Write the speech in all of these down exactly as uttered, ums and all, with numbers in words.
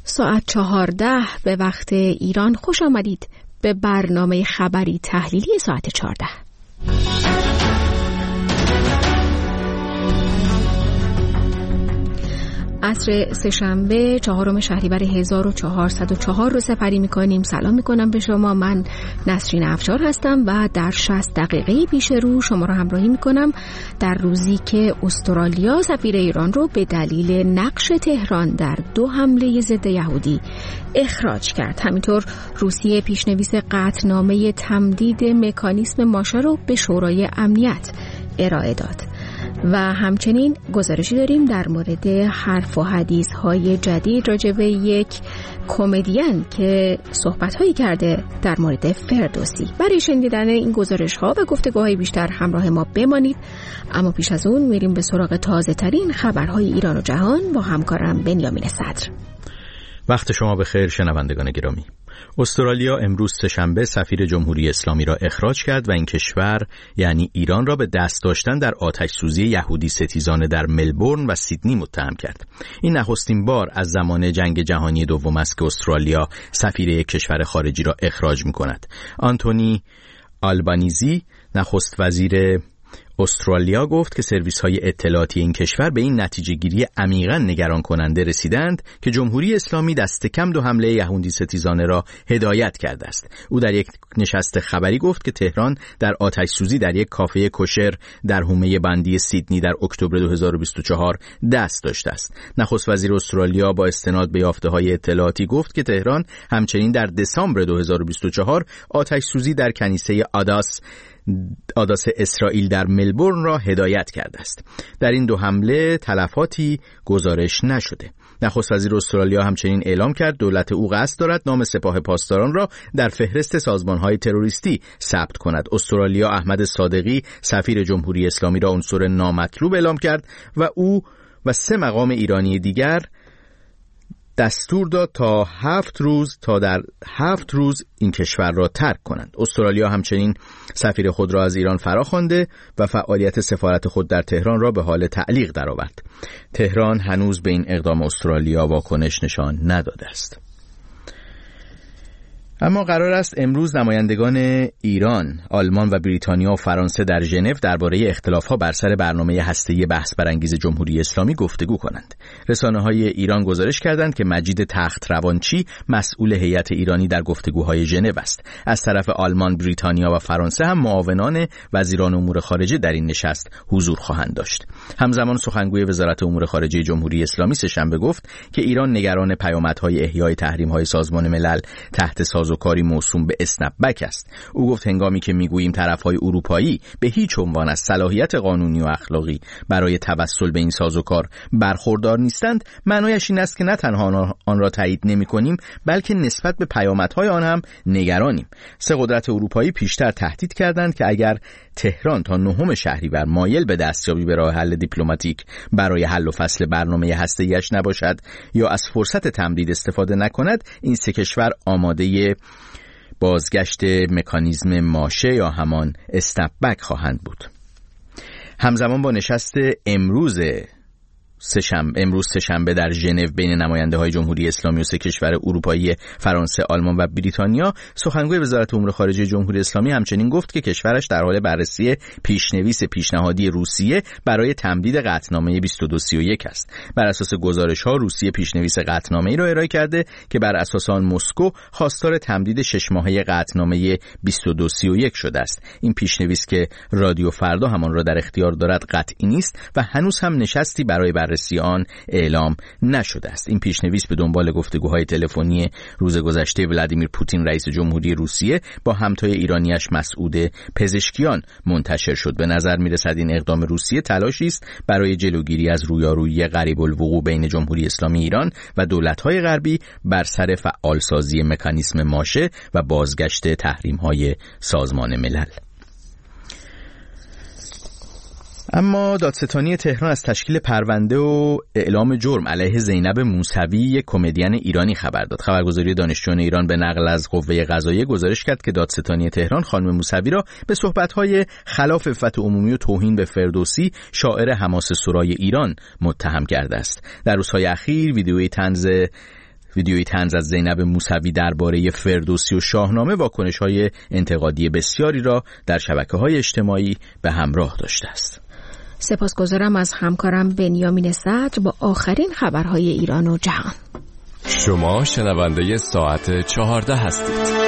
ساعت چهارده به وقت ایران. خوش آمدید به برنامه خبری تحلیلی ساعت چهارده. عصر سه‌شنبه چهارم شهریور هزار و چهارصد و چهار رو سپری می‌کنیم. سلام می‌کنم به شما. من نسرین افشار هستم و در شصت دقیقه پیش رو شما رو همراهی می‌کنم در روزی که استرالیا سفیر ایران رو به دلیل نقش تهران در دو حمله ضد یهودی اخراج کرد. همینطور روسیه پیشنویس قطعنامه تمدید مکانیسم ماشه رو به شورای امنیت ارائه داد. و همچنین گزارشی داریم در مورد حرف و حدیث های جدید راجع به یک کمدین که صحبت هایی کرده در مورد فردوسی. برای شنیدن این گزارش ها و گفتگوهای بیشتر همراه ما بمانید. اما پیش از اون میریم به سراغ تازه ترین خبرهای ایران و جهان با همکارم بنیامین صدر. وقت شما بخیر شنوندگان گرامی. استرالیا امروز سه‌شنبه سفیر جمهوری اسلامی را اخراج کرد و این کشور یعنی ایران را به دست داشتن در آتش سوزی یهودی ستیزانه در ملبورن و سیدنی متهم کرد. این نخستین بار از زمان جنگ جهانی دوم است که استرالیا سفیر یک کشور خارجی را اخراج می‌کند. آنتونی آلبانیزی نخست وزیر استرالیا گفت که سرویس‌های اطلاعاتی این کشور به این نتیجه گیری عمیقاً نگران کننده رسیدند که جمهوری اسلامی دست کم دو حمله یهودی ستیزانه را هدایت کرده است. او در یک نشست خبری گفت که تهران در آتش سوزی در یک کافه کوشر در حومه بندی سیدنی در اکتبر دو هزار و بیست و چهار دست داشته است. نخست وزیر استرالیا با استناد به یافته‌های اطلاعاتی گفت که تهران همچنین در دسامبر دو هزار و بیست و چهار آتش سوزی در کنیسه آداس آداس اسرائیل در ملبورن را هدایت کرده است. در این دو حمله تلفاتی گزارش نشده. نخست وزیر استرالیا همچنین اعلام کرد دولت او قصد دارد نام سپاه پاسداران را در فهرست سازمان‌های تروریستی ثبت کند. استرالیا احمد صادقی سفیر جمهوری اسلامی را عنصر نامطلوب اعلام کرد و او و سه مقام ایرانی دیگر دستور داد تا هفت روز تا در هفت روز این کشور را ترک کنند. استرالیا همچنین سفیر خود را از ایران فراخوانده و فعالیت سفارت خود در تهران را به حال تعلیق درآورد. تهران هنوز به این اقدام استرالیا واکنش نشان نداده است. اما قرار است امروز نمایندگان ایران، آلمان و بریتانیا و فرانسه در ژنو درباره اختلاف‌ها بر سر برنامه هسته‌ای بحث برانگیز جمهوری اسلامی گفتگو کنند. رسانه‌های ایران گزارش کردند که مجید تخت روانچی مسئول هیئت ایرانی در گفتگوهای ژنو است. از طرف آلمان، بریتانیا و فرانسه هم معاونان وزیران امور خارجه در این نشست حضور خواهند داشت. همزمان سخنگوی وزارت امور خارجه جمهوری اسلامی سه‌شنبه گفت که ایران نگران پیامدهای احیای تحریم‌های سازمان ملل تحت ساز و کاری موسوم به اسنپ بک است. او گفت هنگامی که میگوییم طرف‌های اروپایی به هیچ عنوان از صلاحیت قانونی و اخلاقی برای توسل به این سازوکار برخوردار نیستند، معنایش این است که نه تنها آن را تایید نمی‌کنیم بلکه نسبت به پیامدهای آن هم نگرانیم. سه قدرت اروپایی پیشتر تهدید کردند که اگر تهران تا نهم شهریور مایل به دستیابی به راه حل دیپلماتیک برای حل و فصل برنامه هسته‌ایش نباشد یا از فرصت تمدید استفاده نکند، این سه کشور آماده بازگشت مکانیزم ماشه یا همان اسنپ بک خواهند بود. همزمان با نشست امروز سه‌شنبه امروز سه‌شنبه در ژنو بین نماینده‌های جمهوری اسلامی و سه کشور اروپایی فرانسه، آلمان و بریتانیا، سخنگوی وزارت امور خارجه جمهوری اسلامی همچنین گفت که کشورش در حال بررسی پیشنویس پیشنهادی روسیه برای تمدید قطعنامه بیست و دو سی و یک است. بر اساس گزارش‌ها روسیه پیشنویس قطعنامه‌ای را ارائه کرده که بر اساس آن مسکو خواستار تمدید شش ماهه قطعنامه بیست و دو سی و یک شده است. این پیشنویس که رادیو فردا همان را در اختیار دارد قطعی نیست و هنوز هم نشستی برای بررسی آن اعلام نشده است. این پیشنویس به دنبال گفتگوهای تلفنی روز گذشته ولادیمیر پوتین رئیس جمهوری روسیه با همتای ایرانیش مسعود پزشکیان منتشر شد. به نظر می‌رسد این اقدام روسیه تلاشی است برای جلوگیری از رویارویی قریب الوقوع بین جمهوری اسلامی ایران و دولت‌های غربی بر سر فعالسازی مکانیسم ماشه و بازگشت تحریم‌های سازمان ملل. اما دادستانی تهران از تشکیل پرونده و اعلام جرم علیه زینب موسوی، یک کمدین ایرانی خبر داد. خبرگزاری دانشجویان ایران به نقل از قوه قضاییه گزارش کرد که دادستانی تهران خانم موسوی را به صحبت‌های خلاف عفت عمومی و توهین به فردوسی، شاعر حماس سرای ایران، متهم کرده است. در روزهای اخیر ویدیوی طنز ویدیویی طنز از زینب موسوی درباره فردوسی و شاهنامه واکنش‌های انتقادی بسیاری را در شبکه‌های اجتماعی به همراه داشته است. سپاسگزارم از همکارم بنیامین صدر با آخرین خبرهای ایران و جهان. شما شنونده ساعت چهارده هستید.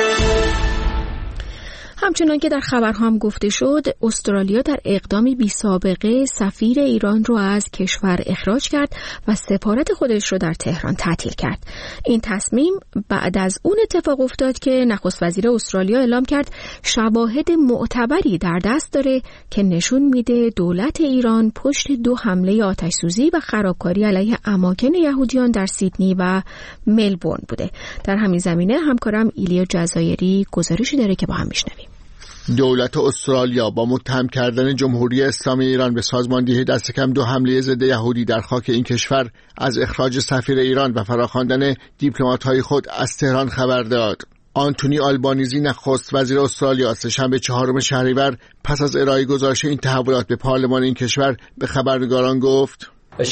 همچنان که در خبرها هم گفته شد، استرالیا در اقدامی بی سابقه سفیر ایران رو از کشور اخراج کرد و سفارت خودش رو در تهران تعطیل کرد. این تصمیم بعد از اون اتفاق افتاد که نخست وزیر استرالیا اعلام کرد شواهد معتبری در دست داره که نشون میده دولت ایران پشت دو حمله آتش‌سوزی و خرابکاری علیه اماکن یهودیان در سیدنی و ملبورن بوده. در همین زمینه همکارم ایلیا جزایری گزارشی داره که با هم میشنویم. دولت استرالیا با متهم کردن جمهوری اسلامی ایران به سازماندهی دست کم دو حمله ضد یهودی در خاک این کشور از اخراج سفیر ایران و فراخواندن دیپلمات‌های خود از تهران خبر داد. آنتونی آلبانیزی نخست وزیر استرالیا سه‌شنبه چهارم شهریور پس از ارائه گزارش این تحولات به پارلمان این کشور به خبرنگاران گفت: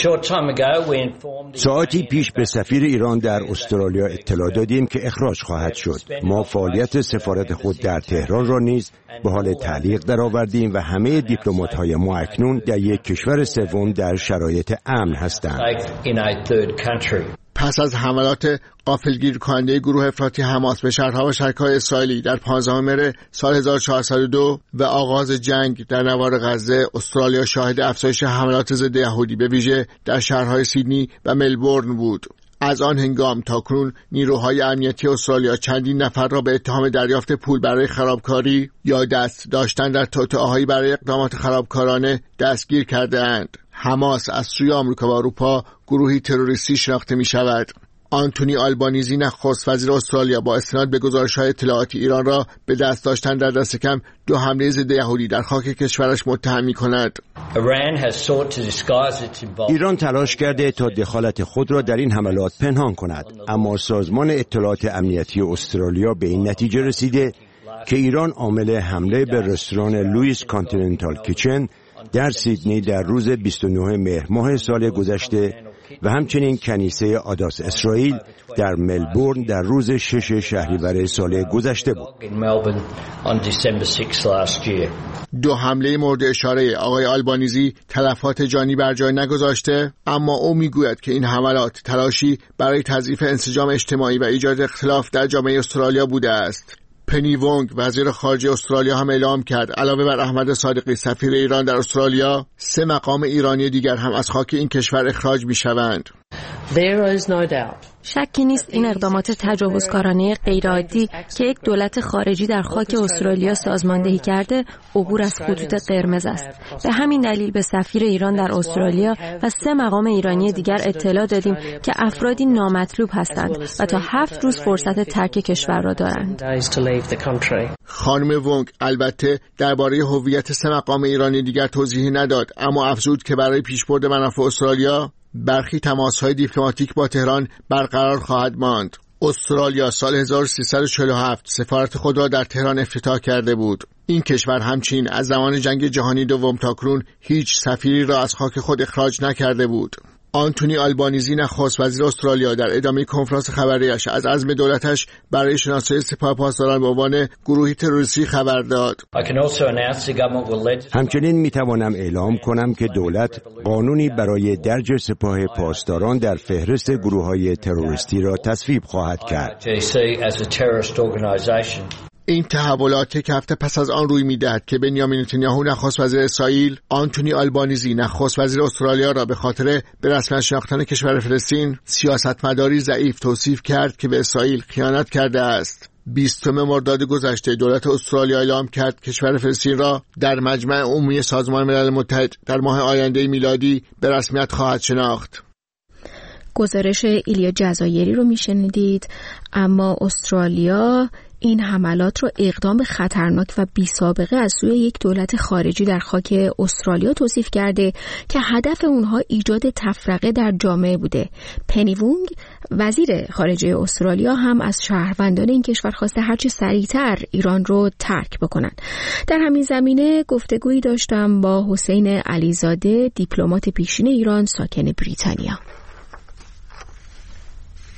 ساعتی پیش به سفیر ایران در استرالیا اطلاع دادیم که اخراج خواهد شد. ما فعالیت سفارت خود در تهران را نیز به حال تعلیق درآوردیم و همه دیپلمات‌های ما اکنون در یک کشور سوم در شرایط امن هستند. پس از حملات غافلگیر کننده گروه افراطی حماس به شهرها و شهرهای اسرائیلی در پانزدهم مهر سال هزار و چهارصد و دو و آغاز جنگ در نوار غزه، استرالیا شاهد افزایش حملات ضد یهودی به ویژه در شهرهای سیدنی و ملبورن بود. از آن هنگام تاکنون نیروهای امنیتی استرالیا چندین نفر را به اتهام دریافت پول برای خرابکاری یا دست داشتن در توطئه‌هایی برای اقدامات خرابکارانه دستگیر کرده اند. حماس از سوی آمریکا و اروپا گروهی تروریستی شناخته می شود. آنتونی آلبانیزی نخست وزیر استرالیا با استناد به گزارش‌های اطلاعاتی ایران را به دست داشتن در دست کم دو حمله ضد یهودی در خاک کشورش متهم می‌کند. ایران تلاش کرده تا دخالت خود را در این حملات پنهان کند، اما سازمان اطلاعات امنیتی استرالیا به این نتیجه رسیده که ایران عامل حمله به رستوران لوئیس کانتیننتال کیچن در سیدنی در روز بیست و نهم مهر ماه سال گذشته و همچنین کنیسه آداس اسرائیل در ملبورن در روز شش شهریور سال گذشته بود. دو حمله مورد اشاره آقای آلبانیزی تلفات جانی بر جای نگذاشته، اما او میگوید که این حملات تلاشی برای تضعیف انسجام اجتماعی و ایجاد اختلاف در جامعه استرالیا بوده است. پنی وونگ وزیر خارجه استرالیا هم اعلام کرد علاوه بر احمد صادقی سفیر ایران در استرالیا، سه مقام ایرانی دیگر هم از خاک این کشور اخراج می‌شوند. شکی نیست این اقدامات تجاوزکارانه غیرعادی که یک دولت خارجی در خاک استرالیا سازماندهی کرده عبور از خطوط قرمز است. به همین دلیل به سفیر ایران در استرالیا و سه مقام ایرانی دیگر اطلاع دادیم که افرادی نامطلوب هستند و تا هفت روز فرصت ترک کشور را دارند. خانم وونگ البته درباره هویت سه مقام ایرانی دیگر توضیحی نداد، اما افزود که برای پیشبرد منافع استرالیا برخی تماس‌های دیپلماتیک با تهران برقرار خواهد ماند. استرالیا سال هزار و سیصد و چهل و هفت سفارت خود را در تهران افتتاح کرده بود. این کشور همچنین از زمان جنگ جهانی دوم تاکنون هیچ سفیری را از خاک خود اخراج نکرده بود. آنتونی آلبانیزی نخست وزیر استرالیا در ادامه کنفرانس خبریش از عزم دولتش برای شناسایی سپاه پاسداران به عنوان گروهی تروریستی خبر داد. همچنین میتوانم اعلام کنم که دولت قانونی برای درج سپاه پاسداران در فهرست گروه‌های تروریستی را تصویب خواهد کرد. این تحولات که هفته پس از آن روی می‌دهد که بنیامین نتانیاهو نخست وزیر اسرائیل آنتونی آلبانیزی نخست وزیر استرالیا را به خاطر به رسمیت شناختن کشور فلسطین سیاستمداری ضعیف توصیف کرد که به اسرائیل خیانت کرده است. بیستم مرداد گذشته دولت استرالیا اعلام کرد کشور فلسطین را در مجمع عمومی سازمان ملل متحد در ماه آینده میلادی به رسمیت خواهد شناخت. گزارش ایلیا جزایری رو میشنیدید. اما استرالیا این حملات را اقدام خطرناک و بی سابقه از سوی یک دولت خارجی در خاک استرالیا توصیف کرده که هدف اونها ایجاد تفرقه در جامعه بوده. پنی وونگ وزیر خارجه استرالیا هم از شهروندان این کشور خواسته هرچه سریعتر ایران رو ترک بکنن. در همین زمینه گفتگویی داشتم با حسین علیزاده، دیپلمات پیشین ایران ساکن بریتانیا.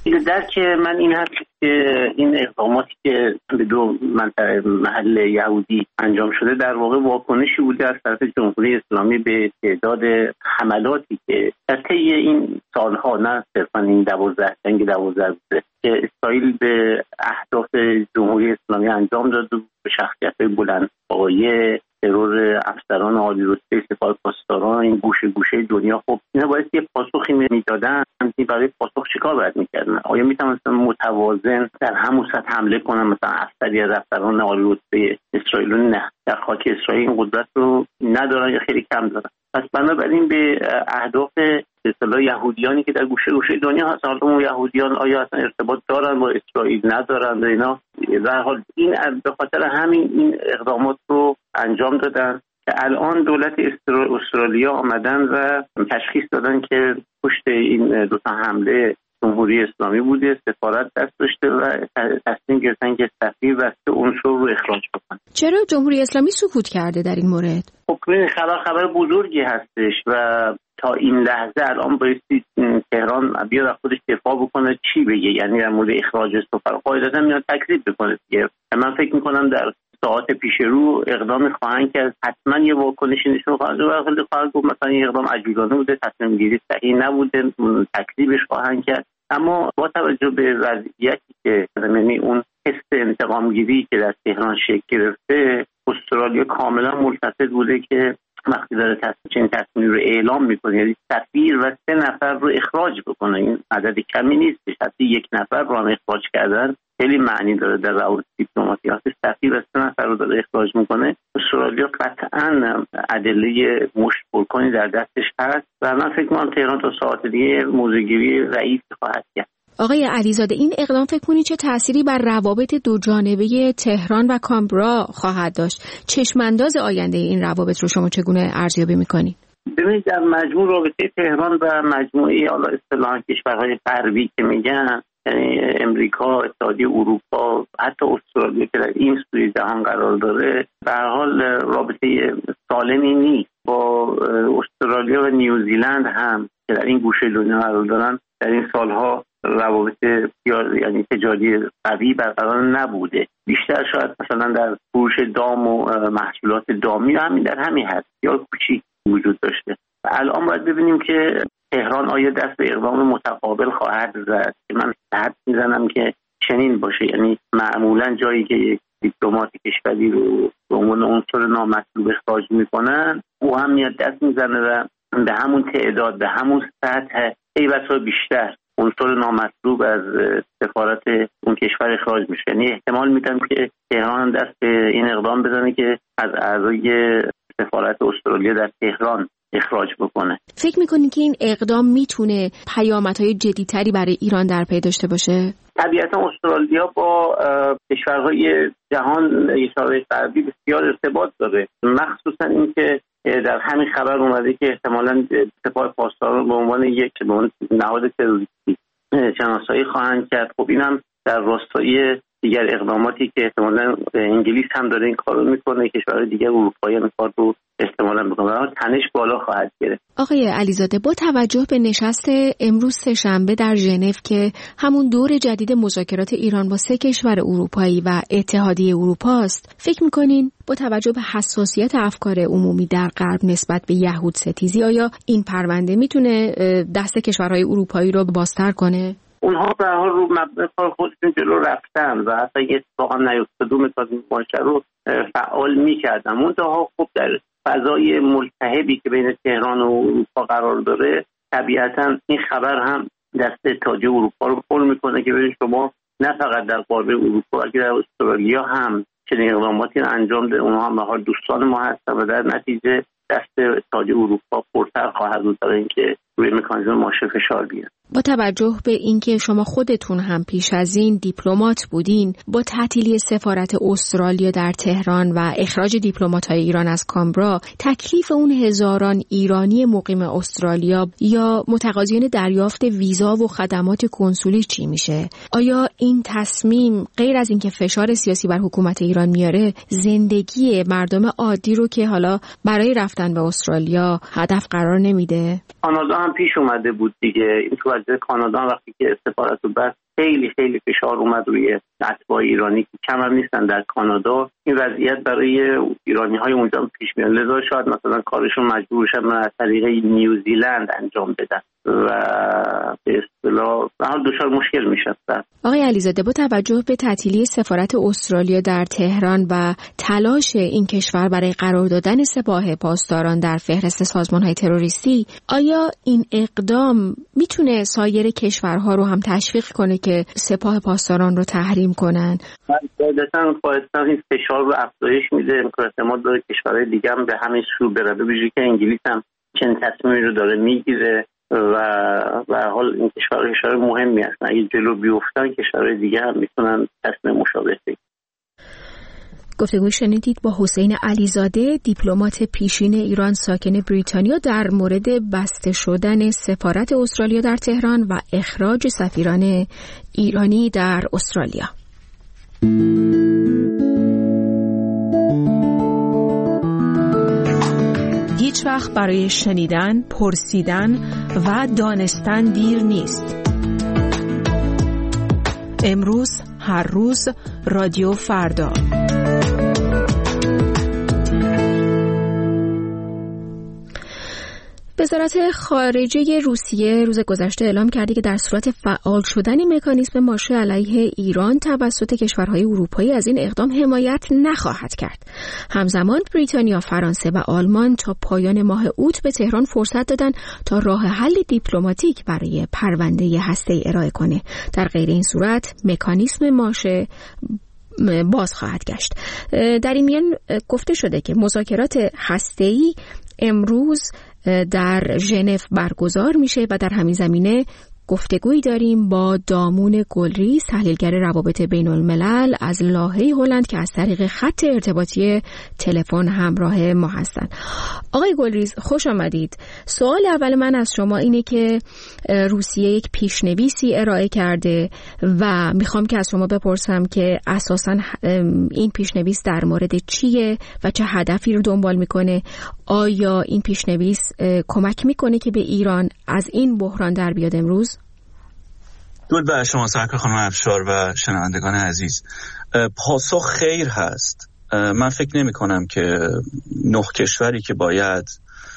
درک من این هست که این اقداماتی که به دو منطقه محل یهودی انجام شده در واقع واکنشی بوده از طرف جمهوری اسلامی به تعداد حملاتی که در طی این سالها، نه صرفا این دوازده جنگ دوازده روزه، که اسرائیل به اهداف جمهوری اسلامی انجام داد و به شخصیت‌های بلندپایه، ترور افسران عالی رتبه سپاه پاسداران این گوشه گوشه دنیا، خب اینا باید یه پاسخی میدادن. برای پاسخ چیکار باید میکردن؟ آیا میتونستن متوازن در همون سطح حمله کنن؟ مثلا افسری از افسران عالی رتبه اسرائیل نه، در خاک اسرائیل این قدرت رو ندارن یا خیلی کم دارن. پس بنابراین به اهداف به اصطلاح یهودیانی که در گوشه گوشه دنیا هستن، حالا اون یهودیان آیا اصلا ارتباط دارن با اسرائیل ندارن، اینا در حال این به خاطر همین این اقدامات رو انجام دادن که الان دولت استرالیا آمدن و تشخیص دادن که پشت این دو تا حمله جمهوری اسلامی بوده، سفارت دست داشته و تصمیم گرفتن که سفیر و سه عنصر رو اخراج بکنن. چرا جمهوری اسلامی سکوت کرده در این مورد؟ خب این خبر خبر بزرگی هستش و تا این لحظه الان بایستی تهران بیاد خودش دفاع بکنه، چی بگه؟ یعنی در مورد اخراج سفیر قاعدتا میاد تکذیب بکنه دیگه. من فکر میکنم در ساعات پیش رو اقدام خواهند کرد، حتما یه واکنشی نشون خواهند داد و خیلی خواهند گفت مثلا این اقدام عجولانه بوده، تصمیم گیری صحیح نبوده، تکذیبش خواهند کرد. اما با توجه به وضعیتی که یعنی اون حس انتقام گیری که در تهران شکل گرفته، استرالیا کاملا ملتفت بوده که وقتی داره تصمیم تصمیم رو اعلام میکنه، یعنی سفیر و سه نفر رو اخراج بکنه، این عدد کمی نیست. حتی یک نفر رو هم اخراج کردن خیلی معنی داره در روابط دیپلماتیک. وقتی سفیر و سه نفر رو داره اخراج میکنه، استرالیا قطعاً ادله مشت پرکنی در دستش هست و من فکر می‌کنم تهران تا ساعت دیگه موضع‌گیری ضعیف خواهد کرد. آقای علیزاده، این اقدام فکر کنید چه تأثیری بر روابط دو جانبه تهران و کامبرا خواهد داشت؟ چشمانداز آینده این روابط رو شما چگونه ارزیابی می‌کنید؟ ببینید در مجموع رابطه تهران و مجموعه حالا اصطلاحاً کشورهای غربی که میگن، یعنی امریکا، اتحادیه اروپا، حتی استرالیا که در این سوی جهان قرار داره، به هر حال رابطه سالمی نیست. با استرالیا و نیوزیلند هم که در این گوشه دنیا قرار دارن، در این سالها روابط یعنی تجاری قوی برقرار نبوده. بیشتر شاید مثلا در فروش دام و محصولات دامی همین در همین حد یا کوچیک وجود داشته. الان باید ببینیم که تهران آیا دست به اقدام متقابل خواهد زد که من حد میزنم که چنین باشه. یعنی معمولا جایی که یک دیپلمات کشوری رو به عنوان عنصر نامطلوب اخراج میکنن، او هم میاد دست میزنه و به همون تعداد، به همون سطح، ای بسا بیشتر عنصر نامطلوب از سفارت اون کشور اخراج میشه. یعنی احتمال میدم که تهران دست به این اقدام بزنه که از اعضای سفارت استرالیا در تهران اخراج بکنه. فکر میکنید که این اقدام میتونه پیامدهای جدی‌تری برای ایران در پی داشته باشه؟ طبیعتا استرالیا با کشورهای جهان، کشورهای غربی بسیار ارتباط داره، مخصوصا اینکه در همین خبر اومده که احتمالاً سپاه پاسداران به عنوان یک نهاد تروریستی شناسایی خواهند کرد. خب این هم در راستای دیگر اقداماتی که احتمالاً انگلیس هم داره این کارو میکنه، کشورهای دیگر اروپایی هم این کار رو احتمالاً میکنه، تنش بالا خواهد گرفت. آقای علیزاده، با توجه به نشست امروز سه‌شنبه در ژنو که همون دور جدید مذاکرات ایران با سه کشور اروپایی و اتحادیه اروپا است، فکر میکنین با توجه به حساسیت افکار عمومی در غرب نسبت به یهود ستیزی، آیا این پرونده میتونه دست کشورهای اروپایی رو بازتر کنه؟ اونها به هر حال رو مبنای کار خودشون جلو رفتن و حتی یه اتفاقا نیفتاده مثلا این ماجرا رو فعال میکردن. منتها خب در فضای ملتهبی که بین تهران و اروپا قرار داره، طبیعتا این خبر هم دست اتحادیه اروپا رو پر میکنه که ببینید شما نه فقط در قاره اروپا بلکه در استرالیا هم چنین اقداماتی رو انجام ده. اونها هم به حال دوستان ما هستن و در نتیجه دست اتحادیه اروپا پرتر خواهد بود برای اینکه روی مکانیزم ماشه فشار بیاره. با توجه به اینکه شما خودتون هم پیش از این دیپلمات بودین، با تعطیلی سفارت استرالیا در تهران و اخراج دیپلمات‌های ایران از کامبرا، تکلیف اون هزاران ایرانی مقیم استرالیا یا متقاضیان دریافت ویزا و خدمات کنسولی چی میشه؟ آیا این تصمیم غیر از اینکه فشار سیاسی بر حکومت ایران میاره، زندگی مردم عادی رو که حالا برای رفتن به استرالیا هدف قرار نمیده؟ کانادا هم پیش اومده بود دیگه. این تو وجه کانادا وقتی که سفارت رو بست خیلی خیلی فشار اومد روی اتباع ایرانی که کم هم نیستن در کانادا. این وضعیت برای ایرانی های اونجا پیش میاد، لذا شاید مثلا کارشون مجبور شدن از طریق نیوزیلند انجام بدن و به اصطلاح هر دچار مشکل میشن. آقای علیزاده، با توجه به تعطیلی سفارت استرالیا در تهران و تلاش این کشور برای قرار دادن سپاه پاسداران در فهرست سازمان‌های تروریستی، آیا این اقدام میتونه سایر کشورها رو هم تشویق کنه که سپاه پاسداران رو تحریم کنن؟ قاعدتاً قاعدتاً این فشار رو افزایش میده، احتمال داره کشورهای دیگه هم به همین سو بره، به ویژه که انگلیس هم چنین تصمیمی رو داره میگیره و و حال این کشورها کشور مهمی هستن. اگه جلو بیفتن کشورهای دیگه هم میتونن تصمیم مشابه بگیرن. گفتگو شنیدید با حسین علیزاده، دیپلمات پیشین ایران ساکن بریتانیا، در مورد بسته شدن سفارت استرالیا در تهران و اخراج سفیران ایرانی در استرالیا. هیچ وقت برای شنیدن، پرسیدن و دانستن دیر نیست. امروز، هر روز، رادیو فردا. وزارت خارجه روسیه روز گذشته اعلام کرده که در صورت فعال شدن مکانیزم ماشه علیه ایران توسط کشورهای اروپایی از این اقدام حمایت نخواهد کرد. همزمان بریتانیا، فرانسه و آلمان تا پایان ماه اوت به تهران فرصت دادن تا راه حل دیپلماتیک برای پرونده هسته‌ای ارائه کنه. در غیر این صورت مکانیزم ماشه باز خواهد گشت. در این میان گفته شده که مذاکرات هسته‌ای امروز در ژنو برگزار میشه و در همین زمینه گفتگویی داریم با دامون گلریز، تحلیلگر روابط بین الملل از لاهه هلند که از طریق خط ارتباطی تلفن همراه ما هستند. آقای گلریز، خوش آمدید. سوال اول من از شما اینه که روسیه یک پیشنویسی ارائه کرده و میخوام که از شما بپرسم که اساساً این پیشنویس در مورد چیه و چه هدفی رو دنبال میکنه؟ آیا این پیشنویس کمک میکنه که به ایران از این بحران در بیاد امروز؟ درود بر شما سرکار خانم افشار و شنوندگان عزیز. پاسخ خیر هست. من فکر نمی کنم که نه کشوری که باید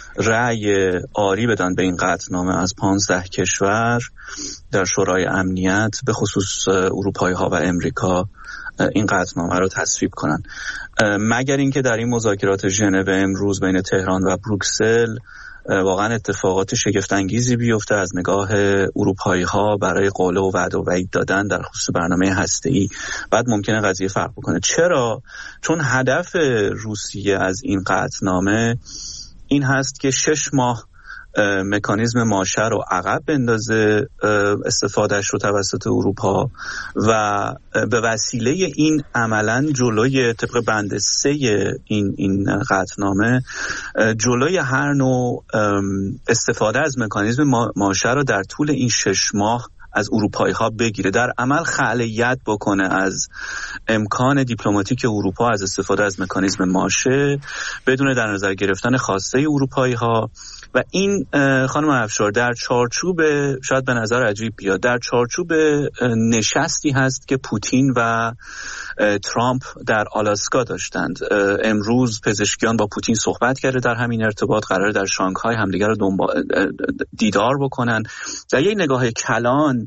رأی آری بدن به این قطعنامه از پانزده کشور در شورای امنیت، به خصوص اروپایی ها و امریکا، این قطعنامه رو تصویب کنن، مگر اینکه در این مذاکرات ژنو امروز بین تهران و بروکسل واقعا اتفاقات شگفت انگیزی بیفته از نگاه اروپایی ها برای قوله و وعده و وعید دادن در خصوص برنامه هسته‌ای. بعد ممکنه قضیه فرق بکنه. چرا؟ چون هدف روسیه از این قطعنامه این هست که شش ماه مکانیزم ماشه رو عقب بندازه استفادهش رو توسط اروپا و به وسیله این عملاً جلوی طبق بند سه این این قطعنامه جلوی هر نوع استفاده از مکانیزم ماشه رو در طول این شش ماه از اروپایی ها بگیره، در عمل خلأیت بکنه از امکان دیپلماتیک اروپا از استفاده از مکانیزم ماشه بدون در نظر گرفتن خواسته اروپایی ها. و این خانم افشار در چارچوب، شاید به نظر عجیب بیاد، در چارچوب نشستی هست که پوتین و ترامپ در آلاسکا داشتند. امروز پزشکیان با پوتین صحبت کرده در همین ارتباط، قراره در شانگهای همدیگر رو دنبال دیدار بکنن. در یک نگاه کلان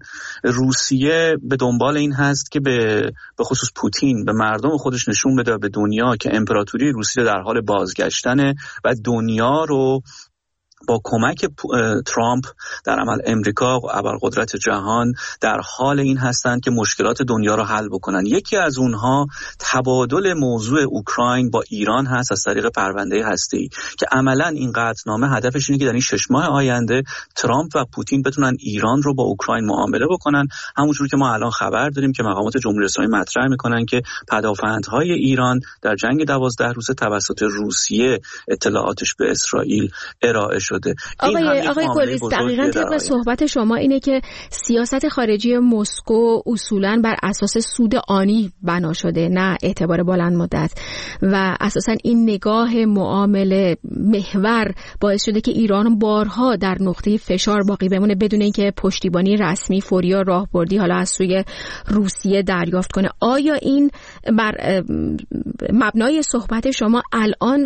روسیه به دنبال این هست که به به خصوص پوتین به مردم خودش نشون بده به دنیا که امپراتوری روسیه در حال بازگشتنه و دنیا رو با کمک ترامپ در عمل امریکا و ابرقدرت جهان در حال این هستند که مشکلات دنیا رو حل بکنن. یکی از اونها تبادل موضوع اوکراین با ایران هست از طریق پرونده هسته‌ای که عملاً این قطعنامه هدفش اینه که در این شش ماه آینده ترامپ و پوتین بتونن ایران رو با اوکراین معامله بکنن، همونجوری که ما الان خبر داریم که مقامات جمهوری اسلامی مطرح میکنن که پدافندهای ایران در جنگ دوازده روزه توسط روسیه اطلاعاتش به اسرائیل ارائه شده شده. آقای آقای گلیز، دقیقاً طبق صحبت شما اینه که سیاست خارجی مسکو اصولاً بر اساس سود آنی بنا شده، نه اعتبار بلند مدت، و اساساً این نگاه معامله محور باعث شده که ایران بارها در نقطه فشار باقی بمونه بدون اینکه پشتیبانی رسمی فوری یا راهبردی حالا از سوی روسیه دریافت کنه. آیا این بر مبنای صحبت شما الان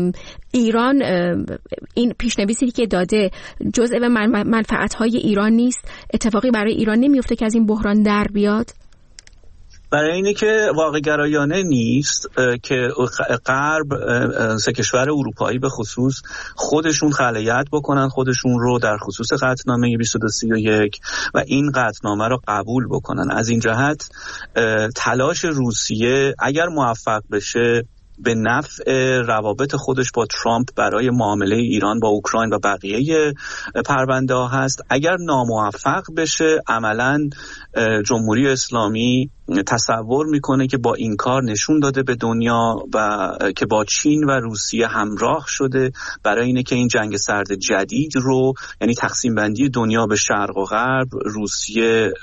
ایران این پیشنویسی که داده جزء منفعت‌های ایران نیست؟ اتفاقی برای ایران نمیفته که از این بحران در بیاد؟ برای اینه که واقع گرایانه نیست که غرب، سه کشور اروپایی به خصوص، خودشون خلایت بکنن خودشون رو در خصوص قطعنامه بیست و دو سی و یک و این قطعنامه رو قبول بکنن. از این جهت تلاش روسیه اگر موفق بشه به نفع روابط خودش با ترامپ برای معامله ایران با اوکراین و بقیه پرونده ها هست. اگر ناموفق بشه عملاً جمهوری اسلامی تصور میکنه که با این کار نشون داده به دنیا و که با چین و روسیه همراه شده برای اینه که این جنگ سرد جدید رو، یعنی تقسیم بندی دنیا به شرق و غرب، روسیه،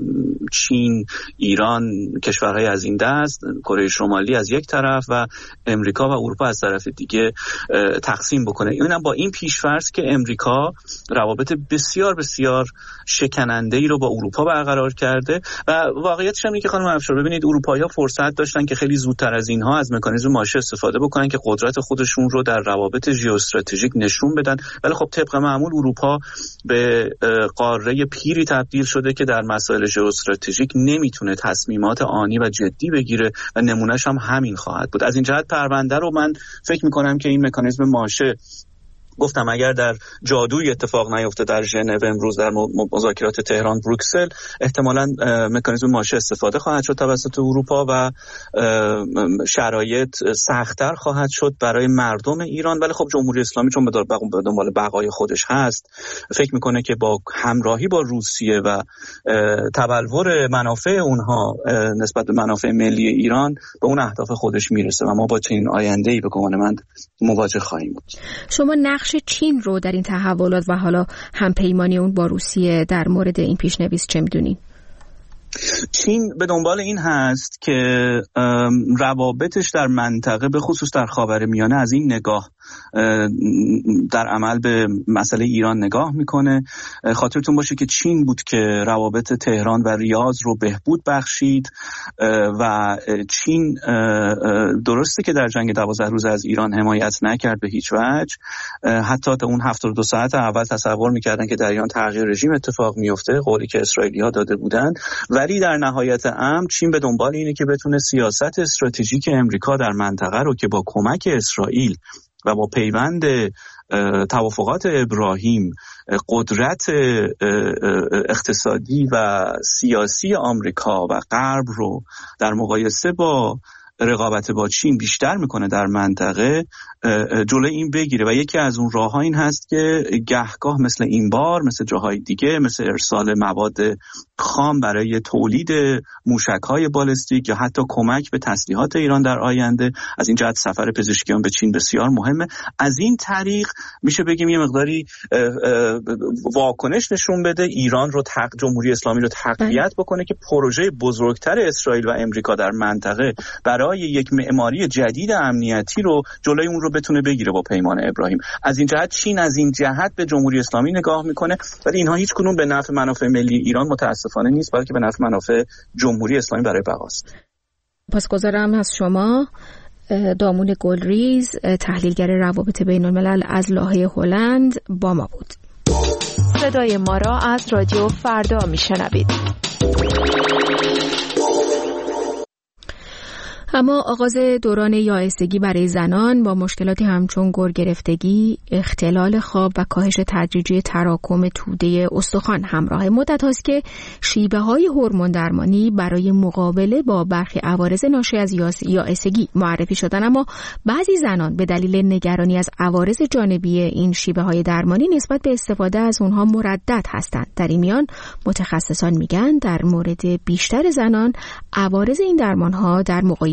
چین، ایران، کشورهای از این دست، کره شمالی از یک طرف و امریکا و اروپا از طرف دیگه تقسیم بکنه. اینم با این پیش‌فرض که امریکا روابط بسیار بسیار شکننده‌ای رو با اروپا برقرار کرده و واقعیتش هم اینه که خانم افشار ببینید اروپایی‌ها فرصت داشتن که خیلی زودتر از اینها از مکانیزم ماشه استفاده بکنن که قدرت خودشون رو در روابط ژئواستراتژیک نشون بدن، ولی خب طبق معمول اروپا به قاره پیری تبدیل شده که در مسائل ژئواستراتژیک نمیتونه تصمیمات آنی و جدی بگیره و نمونهش هم همین خواهد بود. از این جهت پرونده رو من فکر میکنم که این مکانیزم ماشه، گفتم اگر در جادوی اتفاق نیفته در ژنو امروز در مذاکرات تهران بروکسل، احتمالاً مکانیزم ماشه استفاده خواهد شد توسط اروپا و شرایط سخت‌تر خواهد شد برای مردم ایران. ولی خب جمهوری اسلامی چون به دنبال بقای خودش هست فکر میکنه که با همراهی با روسیه و تبلور منافع اونها نسبت به منافع ملی ایران به اون اهداف خودش میرسه و ما با چنین آینده‌ای به گمان من مواجه خواهیم بود. شما نقش چین رو در این تحولات و حالا همپیمانی اون با روسیه در مورد این پیشنویس چه میدونین؟ چین به دنبال این هست که روابطش در منطقه به خصوص در خاورمیانه از این نگاه در عمل به مسئله ایران نگاه میکنه. خاطرتون باشه که چین بود که روابط تهران و ریاض رو بهبود بخشید و چین درسته که در جنگ دوازده روز از ایران حمایت نکرد به هیچ وجه، حتی تا اون هفتاد و دو ساعت اول تصور میکردن که در ایران تغییر رژیم اتفاق میفته، قولی که اسرائیلی‌ها داده بودن، ولی در نهایت امر چین به دنبال اینه که بتونه سیاست استراتژیک امریکا در منطقه رو که با کمک اسرائیل و با پیوند توافقات ابراهیم قدرت اقتصادی و سیاسی آمریکا و غرب رو در مقایسه با رقابت با چین بیشتر میکنه در منطقه، جلوی این بگیره. و یکی از اون راه‌ها این هست که گهگاه مثل این بار، مثل جاهای دیگه، مثل ارسال مواد خام برای تولید موشک‌های بالستیک یا حتی کمک به تسلیحات ایران در آینده، از این جهت سفر پزشکیان به چین بسیار مهمه. از این طریق میشه بگیم یه مقداری واکنش نشون بده، ایران رو تق... جمهوری اسلامی رو تقویت بکنه که پروژه بزرگتر اسرائیل و امریکا در منطقه برای یک معماری جدید امنیتی رو جلوی اون رو بتونه بگیره با پیمان ابراهیم. از این جهت چین از این جهت به جمهوری اسلامی نگاه میکنه، ولی اینها هیچ کنون به نفع منافع ملی ایران متاسفانه نیست، بلکه به نفع منافع جمهوری اسلامی برای بقاست. پاسگزارم از شما دامون گلریز، تحلیلگر روابط بین الملل از لاهه هلند با ما بود. صدای ما را از رادیو فردا میشنوید. اما آغاز دوران یائسگی برای زنان با مشکلاتی همچون گرگرفتگی، اختلال خواب و کاهش تدریجی تراکم توده استخوان همراه. مدت هاست که شیوه های هورمون درمانی برای مقابله با برخی عوارض ناشی از یائسگی معرفی شدن، اما بعضی زنان به دلیل نگرانی از عوارض جانبی این شیوه های درمانی نسبت به استفاده از اونها مردد هستند. در این میان متخصصان میگن در مورد بیشتر زنان عوارض این درمان ها در مقایسه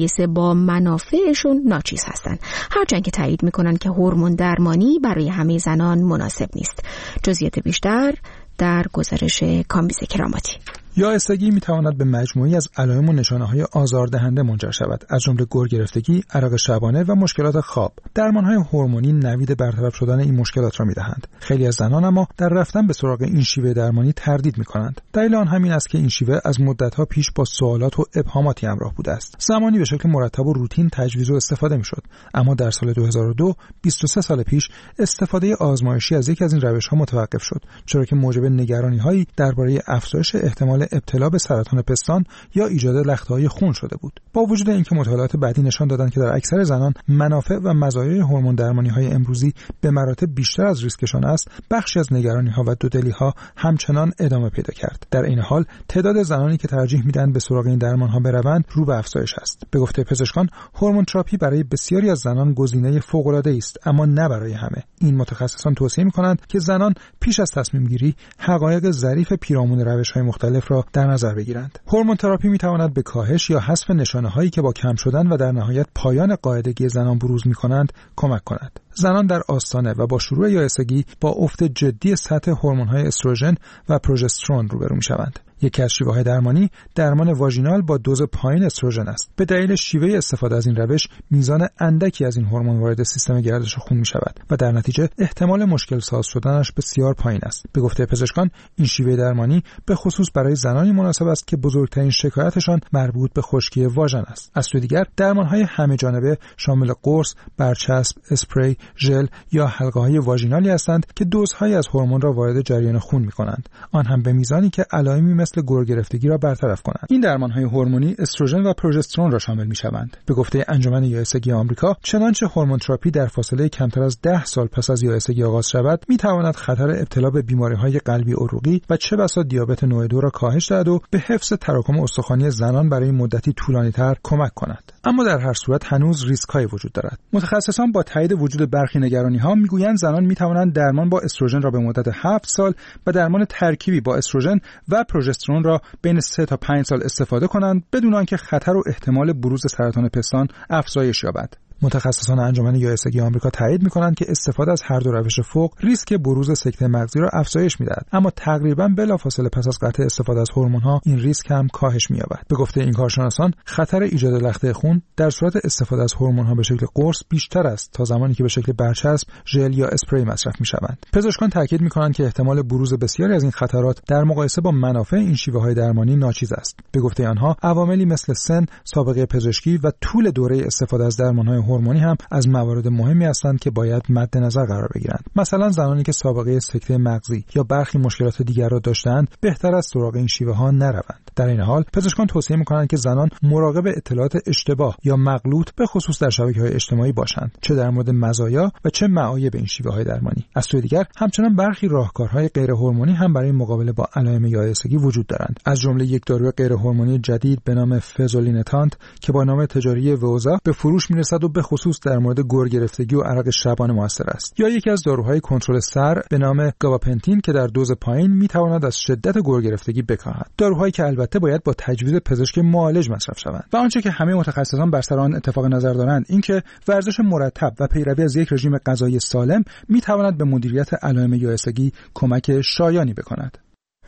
مقایسه با منافعشون ناچیز هستن، هرچند که تایید میکنن که هورمون درمانی برای همه زنان مناسب نیست. جزئیات بیشتر در گزارش کامبیز کراماتی. یائسگی میتواند به مجموعی از علائم و نشانه‌های آزاردهنده منجر شود، از جمله گرگرفتگی، عرق شبانه و مشکلات خواب. درمان‌های هورمونی نوید برطرف شدن این مشکلات را میدهند. خیلی از زنان اما در رفتن به سراغ این شیوه درمانی تردید میکنند. دلیل آن همین است که این شیوه از مدت‌ها پیش با سوالات و ابهاماتی همراه بوده است. زمانی به شکل مرتب و روتین تجویز و استفاده میشد، اما در سال دو هزار و دو، بیست و سه سال پیش، استفاده آزمایشی از یک از این روش‌ها متوقف شد، چرا که موجب نگرانی‌هایی درباره افزایش احتمال ابتلا به سرطان پستان یا ایجاد لخته‌های خون شده بود. با وجود اینکه مطالعات بعدی نشان دادند که در اکثر زنان منافع و مزایای هورمون درمانی‌های امروزی به مراتب بیشتر از ریسکشان است، بخشی از نگرانی‌ها و دودلی‌ها همچنان ادامه پیدا کرد. در این حال تعداد زنانی که ترجیح میدن به سراغ این درمان‌ها بروند رو به افزایش است. به گفته پزشکان، هورمون تراپی برای بسیاری از زنان گزینه فوق‌العاده‌ای است، اما نه برای همه. این متخصصان توصیه می‌کنند که زنان پیش از تصمیم گیری حقایق ظریف پیرامون روش‌های مختلف را در نظر بگیرند. هورمون تراپی می‌تواند به کاهش یا حذف نشانه‌هایی که با کم شدن و در نهایت پایان قاعدگی زنان بروز می‌کنند کمک کند. زنان در آستانه و با شروع یائسگی با افت جدی سطح هورمون‌های استروژن و پروژسترون روبرو می‌شوند. یکی از شیوه‌های درمانی درمان واژینال با دوز پایین استروژن است. به دلیل شیوه استفاده از این روش میزان اندکی از این هورمون وارد سیستم گردش خون می‌شود و در نتیجه احتمال مشکل ساز شدنش بسیار پایین است. به گفته پزشکان، این شیوه درمانی به خصوص برای زنانی مناسب است که بزرگترین شکایتشان مربوط به خشکی واژن است. از سوی دیگر درمان‌های همه‌جانبه شامل قرص، برچسب، اسپری، ژل یا حلقه‌های واژینالی هستند که دوزهایی از هورمون را وارد جریان خون می‌کنند، آن هم به میزانی که علائمی مثل گرگرفتگی را برطرف کنند. این درمان‌های هورمونی استروژن و پروژسترون را شامل می‌شوند. به گفته انجمن یائسگی آمریکا، چنانچه هورمون تراپی در فاصله کمتر از ده سال پس از یائسگی آغاز شود، می‌تواند خطر ابتلا به بیماری‌های قلبی عروقی و چه بسا دیابت نوع دو را کاهش دهد و به حفظ تراکم استخوانی زنان برای مدتی طولانی‌تر کمک کند. اما در هر صورت هنوز ریسک‌هایی وجود دارد. متخصصان با تایید وجود برخی نگرانی‌ها می‌گویند زنان می‌توانند درمان با استروژن را به مدت هفت سال و درمان ترکیبی با استروژن و پروژسترون را بین سه تا پنج سال استفاده کنند بدون آنکه خطر و احتمال بروز سرطان پستان افزایش یابد. متخصصان انجمن یائسگی آمریکا تایید می‌کنند که استفاده از هر دو روش فوق ریسک بروز سکته مغزی را افزایش می‌دهد، اما تقریباً بلافاصله پس از قطع استفاده از هورمون‌ها این ریسک هم کاهش می‌یابد. به گفته این کارشناسان، خطر ایجاد لخته خون در صورت استفاده از هورمون‌ها به شکل قرص بیشتر است تا زمانی که به شکل برچسب، ژل یا اسپری مصرف می‌شوند. پزشکان تاکید می‌کنند که احتمال بروز بسیاری از این خطرات در مقایسه با منافع این شیوه‌های درمانی ناچیز است. به گفته آنها، عواملی مثل سن، سابقه پزشکی و طول دوره استفاده از درمان‌های هورمونی هم از موارد مهمی هستند که باید مد نظر قرار بگیرند. مثلا زنانی که سابقه سکته مغزی یا برخی مشکلات دیگر را داشتند بهتر است سراغ این شیوه‌ها نروند. در این حال پزشکان توصیه می‌کنند که زنان مراقب اطلاعات اشتباه یا مغلوط به خصوص در شبکه‌های اجتماعی باشند، چه در مورد مزایا و چه معایب این شیوه‌های درمانی. از سوی دیگر همچنان برخی راهکارهای غیر هورمونی هم برای مقابله با علائم یائسگی وجود دارند، از جمله یک داروی غیر هورمونی جدید به نام فزولینتانت که با نام تجاری ووزا به فروش می‌رسد و به خصوص در مورد گرگرفتگی و عرق شبانه موثر است، یا یکی از داروهای کنترل سر به نام گاباپنتین که در دوز پایین می‌تواند از شدت گرگرفتگی بکاهد. داروهایی که البته باید با تجویز پزشک معالج مصرف شوند. و آنچه که همه متخصصان بر سر آن اتفاق نظر دارند اینکه ورزش مرتب و پیروی از یک رژیم غذایی سالم می‌تواند به مدیریت علائم یائسگی کمک شایانی بکند.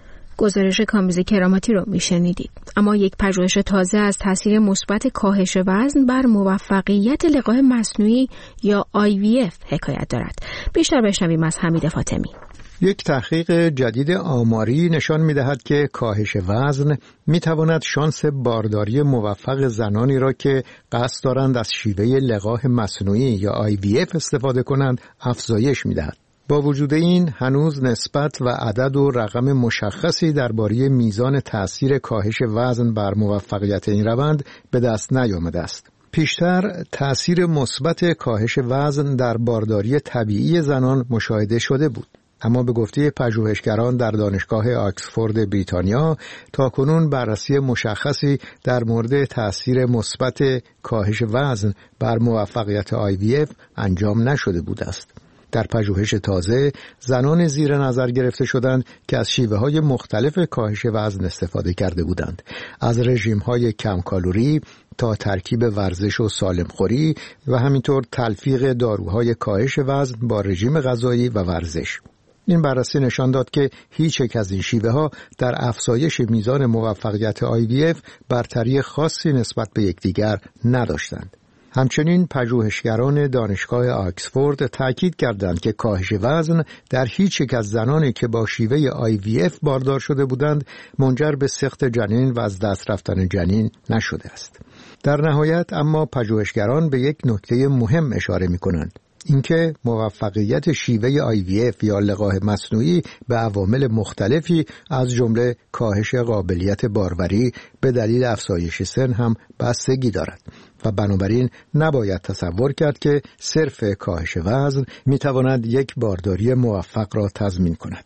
گزارش کامبیز کراماتی رو میشنیدید. اما یک پژوهش تازه از تاثیر مثبت کاهش وزن بر موفقیت لقاح مصنوعی یا آی وی اف حکایت دارد. بیشتر بشنویم از حمید فاطمی. یک تحقیق جدید آماری نشان می‌دهد که کاهش وزن می‌تواند شانس بارداری موفق زنانی را که قصد دارند از شیوه لقاح مصنوعی یا آی وی اف استفاده کنند افزایش می‌دهد. با وجود این هنوز نسبت و عدد و رقم مشخصی درباره میزان تأثیر کاهش وزن بر موفقیت این روند به دست نیامده است. پیشتر تأثیر مثبت کاهش وزن در بارداری طبیعی زنان مشاهده شده بود، اما به گفته پژوهشگران در دانشگاه آکسفورد بریتانیا تاکنون بررسی مشخصی در مورد تأثیر مثبت کاهش وزن بر موفقیت آی وی اف انجام نشده بوده است. در پژوهش تازه زنان زیر نظر گرفته شدند که از شیوه‌های مختلف کاهش وزن استفاده کرده بودند، از رژیم‌های کم کالری تا ترکیب ورزش و سالمخوری و همینطور تلفیق داروهای کاهش وزن با رژیم غذایی و ورزش. این بررسی نشان داد که هیچ یک از این شیوه ها در افزایش میزان موفقیت آی وی اف برتری خاصی نسبت به یکدیگر نداشتند. همچنین پژوهشگران دانشگاه آکسفورد تاکید کردند که کاهش وزن در هیچ یک از زنانی که با شیوه آی وی اف باردار شده بودند منجر به سقط جنین و از دست رفتن جنین نشده است. در نهایت اما پژوهشگران به یک نکته مهم اشاره می‌کنند، اینکه موفقیت شیوه آی وی اف یا لقاح مصنوعی به عوامل مختلفی از جمله کاهش قابلیت باروری به دلیل افزایش سن هم بستگی دارد و بنابراین نباید تصور کرد که صرف کاهش وزن میتواند یک بارداری موفق را تضمین کند.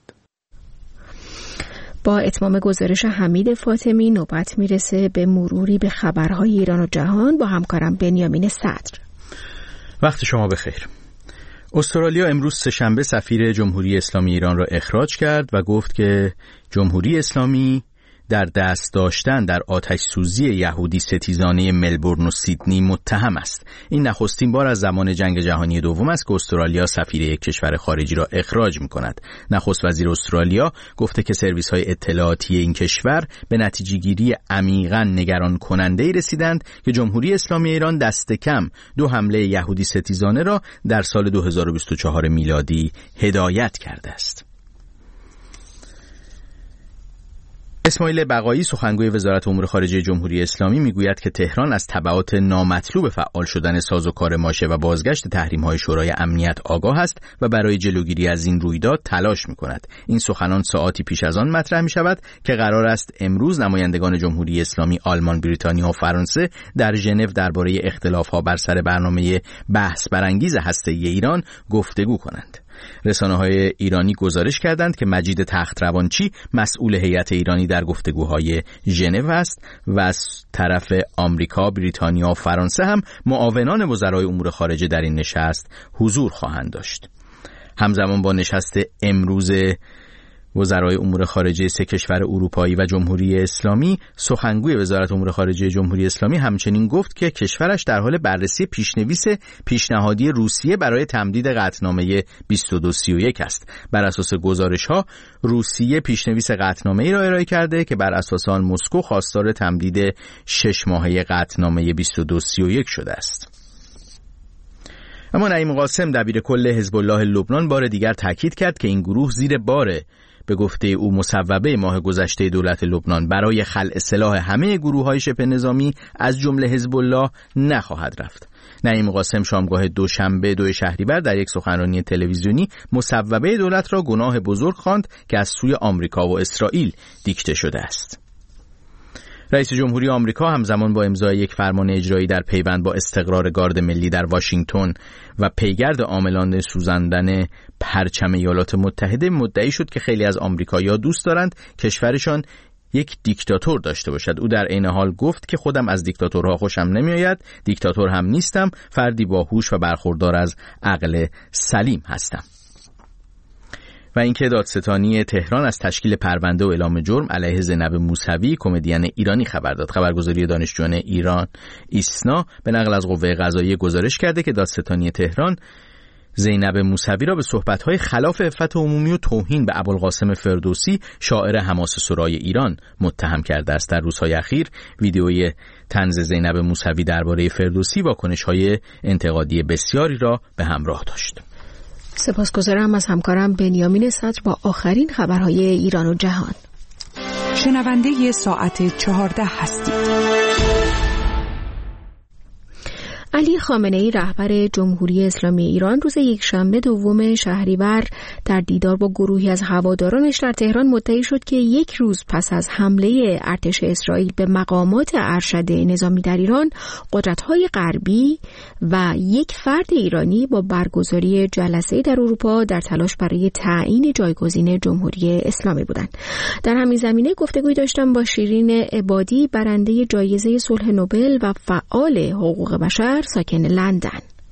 با اتمام گزارش حمید فاطمی نوبت میرسه به مروری به خبرهای ایران و جهان با همکارم بنیامین صدر. وقت شما بخیر. استرالیا امروز سه‌شنبه سفیر جمهوری اسلامی ایران را اخراج کرد و گفت که جمهوری اسلامی در دست داشتن در آتش سوزی یهودی ستیزانه ملبورن و سیدنی متهم است. این نخستین بار از زمان جنگ جهانی دوم است که استرالیا سفیر یک کشور خارجی را اخراج می‌کند. نخست وزیر استرالیا گفته که سرویس‌های اطلاعاتی این کشور به نتیجه‌گیری عمیقاً نگران کننده‌ای رسیدند که جمهوری اسلامی ایران دست کم دو حمله یهودی ستیزانه را در سال دو هزار و بیست و چهار میلادی هدایت کرده است. اسماعیل بقایی سخنگوی وزارت امور خارجه جمهوری اسلامی میگوید که تهران از تبعات نامطلوب فعال شدن سازوکار ماشه و بازگشت تحریم‌های شورای امنیت آگاه است و برای جلوگیری از این رویداد تلاش می‌کند. این سخنان ساعاتی پیش از آن مطرح می‌شود که قرار است امروز نمایندگان جمهوری اسلامی آلمان، بریتانیا و فرانسه در ژنو درباره اختلاف‌ها بر سر برنامه بحث برانگیز هسته‌ای ایران گفتگو کنند. رسانه‌های ایرانی گزارش کردند که مجید تخت‌روانچی مسئول هیئت ایرانی در گفتگوهای ژنو است و از طرف آمریکا، بریتانیا و فرانسه هم معاونان وزرای امور خارجه در این نشست حضور خواهند داشت. همزمان با نشست امروز وزرای امور خارجه سه کشور اروپایی و جمهوری اسلامی، سخنگوی وزارت امور خارجه جمهوری اسلامی همچنین گفت که کشورش در حال بررسی پیشنویس پیشنهادی روسیه برای تمدید قطعنامه بیست و دو سی و یک است. بر اساس گزارش‌ها روسیه پیشنویس قطعنامه‌ای را ارائه کرده که بر اساس آن مسکو خواستار تمدید شش ماهه قطعنامه بیست و دو سی و یک شده است. اما نعیم قاسم دبیر کل حزب الله لبنان بار دیگر تاکید کرد که این گروه زیر بار به گفته او مصوبه ماه گذشته دولت لبنان برای خلع سلاح همه گروه‌های شبه نظامی از جمله حزب الله نخواهد رفت. نعیم قاسم شامگاه دوشنبه دو شهریور در یک سخنرانی تلویزیونی مصوبه دولت را گناه بزرگ خواند که از سوی آمریکا و اسرائیل دیکته شده است. رئیس جمهوری آمریکا همزمان با امضای یک فرمان اجرایی در پیوند با استقرار گارد ملی در واشنگتن و پیگرد عاملان سوزاندن پرچم ایالات متحده مدعی شد که خیلی از آمریکایی‌ها دوست دارند کشورشان یک دیکتاتور داشته باشد. او در عین حال گفت که خودم از دیکتاتورها خوشم نمیآید، دیکتاتور هم نیستم، فردی باهوش و برخوردار از عقل سلیم هستم. و اینکه دادستانی تهران از تشکیل پرونده و اعلام جرم علیه زینب موسوی کمدین ایرانی خبر داد. خبرگزاری دانشجویان ایران ایسنا به نقل از قوه قضاییه گزارش کرده که دادستانی تهران زینب موسوی را به صحبت‌های خلاف عفت عمومی و توهین به ابوالقاسم فردوسی شاعر حماس سرای ایران متهم کرده است. در روزهای اخیر ویدیوی طنز زینب موسوی درباره فردوسی واکنش‌های انتقادی بسیاری را به همراه داشت. سپاسگزارم از همکارم بنیامین صدر با آخرین خبرهای ایران و جهان. شنونده ساعت چهارده هستید. علی خامنه‌ای رهبر جمهوری اسلامی ایران روز یکشنبه دوم شهریور در دیدار با گروهی از هوادارانش در تهران مدعی شد که یک روز پس از حمله ارتش اسرائیل به مقامات ارشد نظامی در ایران، قدرت‌های غربی و یک فرد ایرانی با برگزاری جلسه‌ای در اروپا در تلاش برای تعیین جایگزین جمهوری اسلامی بودند. در همین زمینه گفتگوی داشتم با شیرین عبادی، برنده جایزه صلح نوبل و فعال حقوق بشر ساکن لندن.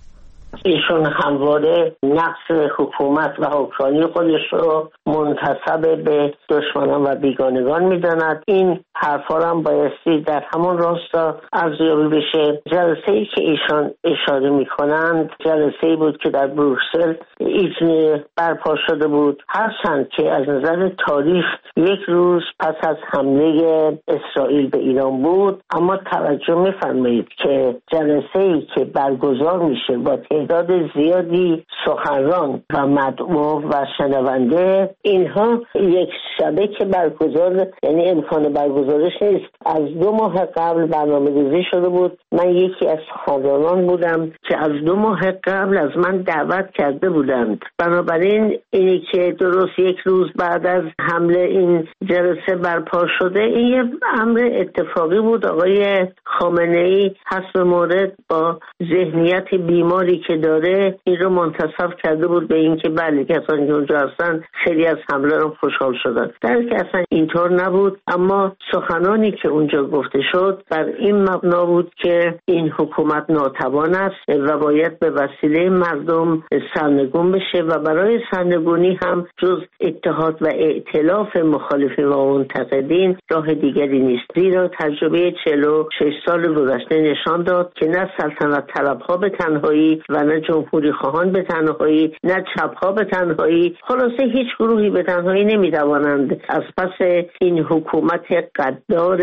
ایشون همواره نقص حکومت و حکمرانی خودش رو منتسب به دشمنان و بیگانگان میداند. این حرفا هم بایستی در همون راستا ارزیابی بشه. جلسه ای که ایشان اشاره میکنند جلسه ای بود که در بروکسل ایجنه برپا شده بود، هرچند که از نظر تاریخ یک روز پس از حمله اسرائیل به ایران بود، اما توجه میفرمایید که جلسه ای که برگزار میشه با تعداد زیادی سخنران و مدعو و شنونده، اینها یک شبه که برگزار، یعنی امکان برگزارش نیست، از دو ماه قبل برنامه‌ریزی شده بود. من یکی از سخنرانان بودم که از دو ماه قبل از من دعوت کرده بودند. بنابراین اینی که درست یک روز بعد از حمله این جلسه برپا شده، این یه امر اتفاقی بود. آقای خامنه‌ای حسب مورد با ذهنیت بیماری که داره این رو منتسب کرده بود به این که بله کسانی که اونجا هستن خیلی از حمله رو خوشحال شدن، در که اصلا اینطور نبود. اما سخنانی که اونجا گفته شد بر این مبنا بود که این حکومت ناتوان است و باید به وسیله مردم سرنگون بشه و برای سرنگونی هم جز اتحاد و ائتلاف مخالفین و منتقدین راه دیگری نیست. زیرا تجربه چهل و شش سال گذشته نشان داد که نه سلطنت طلبها به تنهایی و نه جمهوری خواهان به تنهایی، نه چپها به تنهایی، خلاصه هیچ گروهی به تنهایی نمیتوانند از پس این حکومت قدار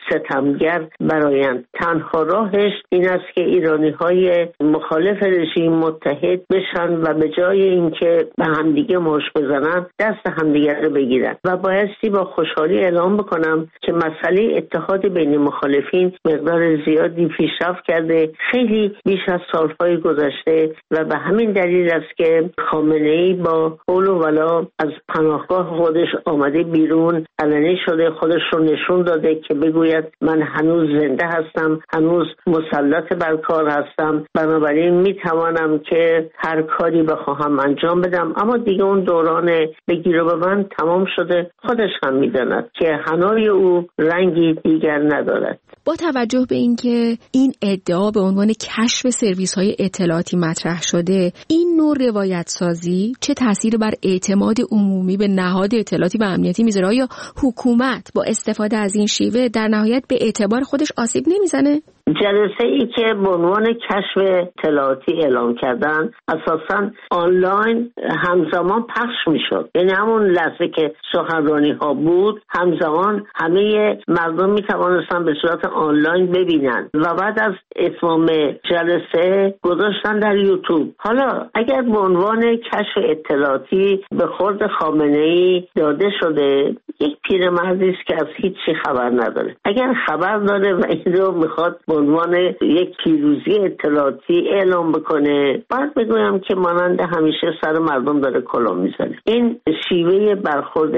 ستمگر برآیند. تنها راهش این است که ایرانی های مخالف رژیم متحد بشن و به جای اینکه به همدیگه مشت بزنن دست همدیگه رو بگیرن. و بایستی با خوشحالی اعلام بکنم که مسئله اتحاد بین مخالفین مقدار زیادی پیشرفت کرده، خیلی بیش از سالهای گذشته، و به همین دلیل است که خامنه‌ای با قول و ولا از پناهگاه خودش آمده بیرون، علنی شده، خودش رو نشون داده که بگوید من هنوز زنده هستم، هنوز مسلط بر کار هستم، بنابراین میتوانم که هر کاری بخواهم انجام بدم. اما دیگه اون دوران بگیر و ببند تمام شده. خودش هم میداند که حنای او رنگی دیگر ندارد. با توجه به اینکه این ادعا به عنوان کشف سرویس‌های اطلاعاتی مطرح شده، این نوع روایت سازی چه تأثیری بر اعتماد عمومی به نهاد اطلاعاتی و امنیتی میذاره؟ یا حکومت با استفاده از این شیوه در نهایت به اعتبار خودش آسیب نمیزنه؟ جلسه ای که به عنوان کشف اطلاعاتی اعلام کردن اساساً آنلاین همزمان پخش میشد، یعنی همون لحظه که سخنرانی ها بود همزمان همه مردم میتوانستن به صورت آنلاین ببینن و بعد از اتمام جلسه گذاشتن در یوتیوب. حالا اگر به عنوان کشف اطلاعاتی به خورد خامنه‌ای داده شده، یک پیرمردی است که از هیچی خبر نداره. اگر خبر داره و این رو میخواد به عنوان یک پیروزی اطلاعاتی اعلام بکنه، باید بگویم که مانند همیشه سر مردم داره کلاه میزنه. این شیوه برخورد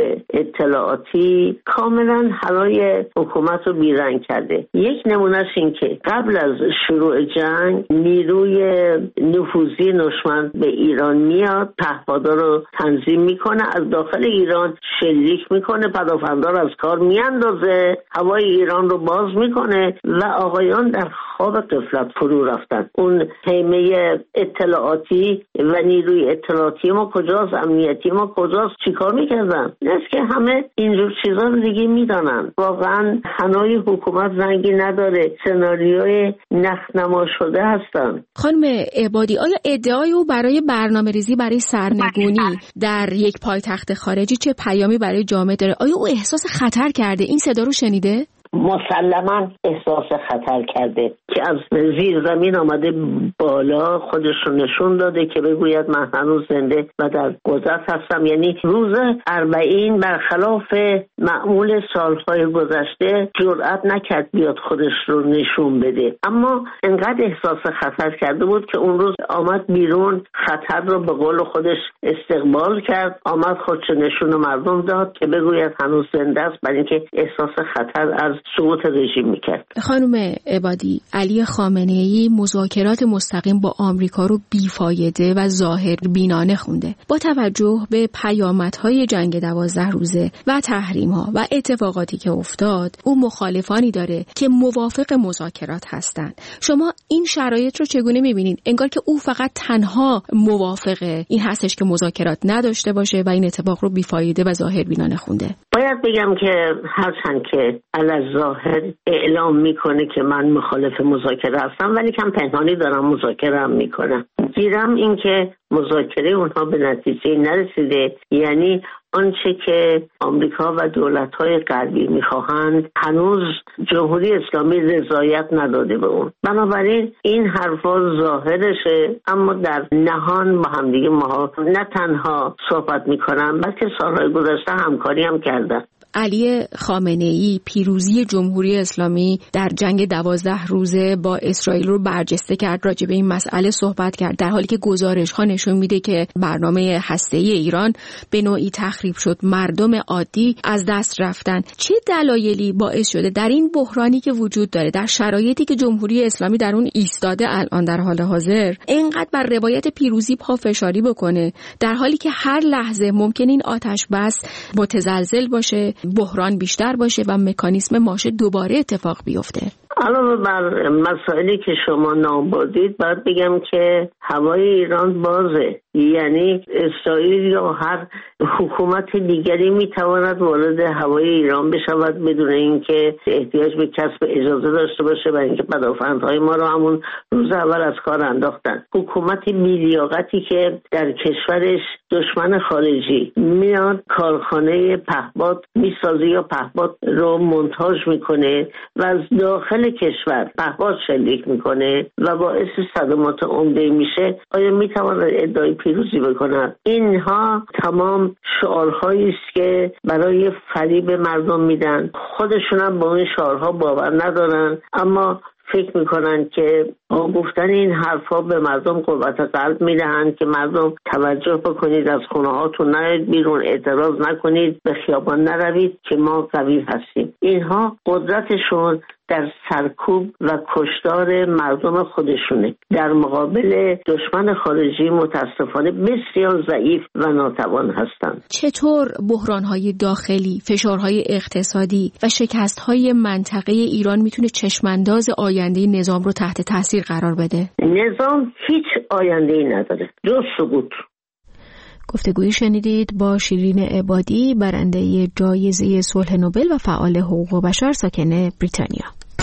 اطلاعاتی کاملا حرای حکومت رو بیرنگ کرده. یک نمونهش این که قبل از شروع جنگ نیروی نفوذی دشمن به ایران میاد، پهپادا رو تنظیم میکنه، از داخل ایران شلیک میکنه، پدافندار از کار میاندازه، هوای ایران رو باز میکنه و آقایان در خواب غفلت فرو رفتن. اون خیمه اطلاعاتی و نیروی اطلاعاتی ما کجاست؟ امنیتی ما کجاست؟ چیکار میکردن؟ اینست که همه اینجور چیزا رو دیگه میدانن. واقعا حنای حکومت رنگی نداره، سناریوی نخنما شده هستن. خانم عبادی، آیا ادعای او برای برنامه ریزی برای سرنگونی در یک پایتخت خارجی چه پیامی برای جامعه داره؟ آیا او احساس خطر کرده؟ این صدا رو شنیده؟ مسلماً احساس خطر کرده که از زیر زمین آمده بالا، خودش رو نشون داده که بگوید من هنوز زنده و در قدرت هستم. یعنی روز اربعین برخلاف معمول سالهای گذشته جرأت نکرد بیاد خودش رو نشون بده، اما انقدر احساس خطر کرده بود که اون روز آمد بیرون، خطر رو به قول خودش استقبال کرد، آمد خودش نشون مردم داد که بگوید هنوز زنده است، برای اینکه احساس خطر از سقوط رژیم میکرد. خانم عبادی، علی علی خامنه‌ای مذاکرات مستقیم با آمریکا رو بیفایده و ظاهر بینانه خونده. با توجه به پیامدهای جنگ دوازده روزه و تحریم‌ها و اتفاقاتی که افتاد، او مخالفانی داره که موافق مذاکرات هستند. شما این شرایط رو چگونه می‌بینید؟ انگار که او فقط تنها موافق این هستش که مذاکرات نداشته باشه و این اتفاق رو بیفایده و ظاهر بینانه خونده. باید بگم که هرچند که الظاهر اعلام میکنه که من مخالف مذاکره هستم، ولی کم پنهانی دارم مذاکره هم میکنم. گیرم این که مذاکره اونها به نتیجه نرسیده، یعنی آنچه که آمریکا و دولت‌های غربی می‌خواهند هنوز جمهوری اسلامی رضایت نداده به اون. بنابراین این حرفا ظاهرشه، اما در نهان با همدیگه ما نه تنها صحبت می‌کنن، بلکه سال‌های گذشته همکاری هم کردن. علی خامنه‌ای پیروزی جمهوری اسلامی در جنگ دوازده روزه با اسرائیل رو برجسته کرد، راجع به این مسئله صحبت کرد، در حالی که گزارش‌ها نشون میده که برنامه هسته‌ای ایران به نوعی تخریب شد، مردم عادی از دست رفتن. چه دلایلی باعث شده در این بحرانی که وجود داره، در شرایطی که جمهوری اسلامی در اون ایستاده الان در حال حاضر، اینقدر بر روایت پیروزی پافشاری بکنه، در حالی که هر لحظه ممکن این آتش بس متزلزل باشه، بحران بیشتر باشه و مکانیزم ماشه دوباره اتفاق بیفته؟ علاوه بر مسائلی که شما نام بردید، باید بگم که هوای ایران بازه، یعنی اسرائیل یا هر حکومت دیگری میتواند وارد هوای ایران بشود بدون اینکه احتیاج به کسب اجازه داشته باشه، برای اینکه پدافندهای ما رو همون روز اول از کار انداختن. حکومت بی‌لیاقتی که در کشورش دشمن خارجی میاد کارخانه پهپاد میسازه یا پهپاد رو مونتاژ میکنه و از داخل کشور پهپاد شلیک میکنه و باعث صدمات عمده میشه، آیا میتواند ادعای پیروزی بکنند؟ اینها تمام شعارهایی است که برای فریب مردم میدن. خودشون هم با این شعارها باور ندارن، اما فکر میکنن که با گفتن این حرفا به مردم قوت قلب میدهند که مردم توجه بکنید، از خونه هاتون نیاید بیرون، اعتراض نکنید، به خیابان نروید که ما قوی هستیم. اینها قدرتشون در سرکوب و کشتار مردم خودشونه، در مقابل دشمن خارجی متاسفانه بسیار ضعیف و ناتوان هستند. چطور بحران‌های داخلی، فشارهای اقتصادی و شکست‌های منطقه ایران میتونه چشمانداز آینده نظام رو تحت تاثیر قرار بده؟ نظام هیچ آینده‌ای نداره جز سقوط. گفتگویی شنیدید با شیرین عبادی، برنده جایزه صلح نوبل و فعال حقوق بشر ساکن بریتانیا.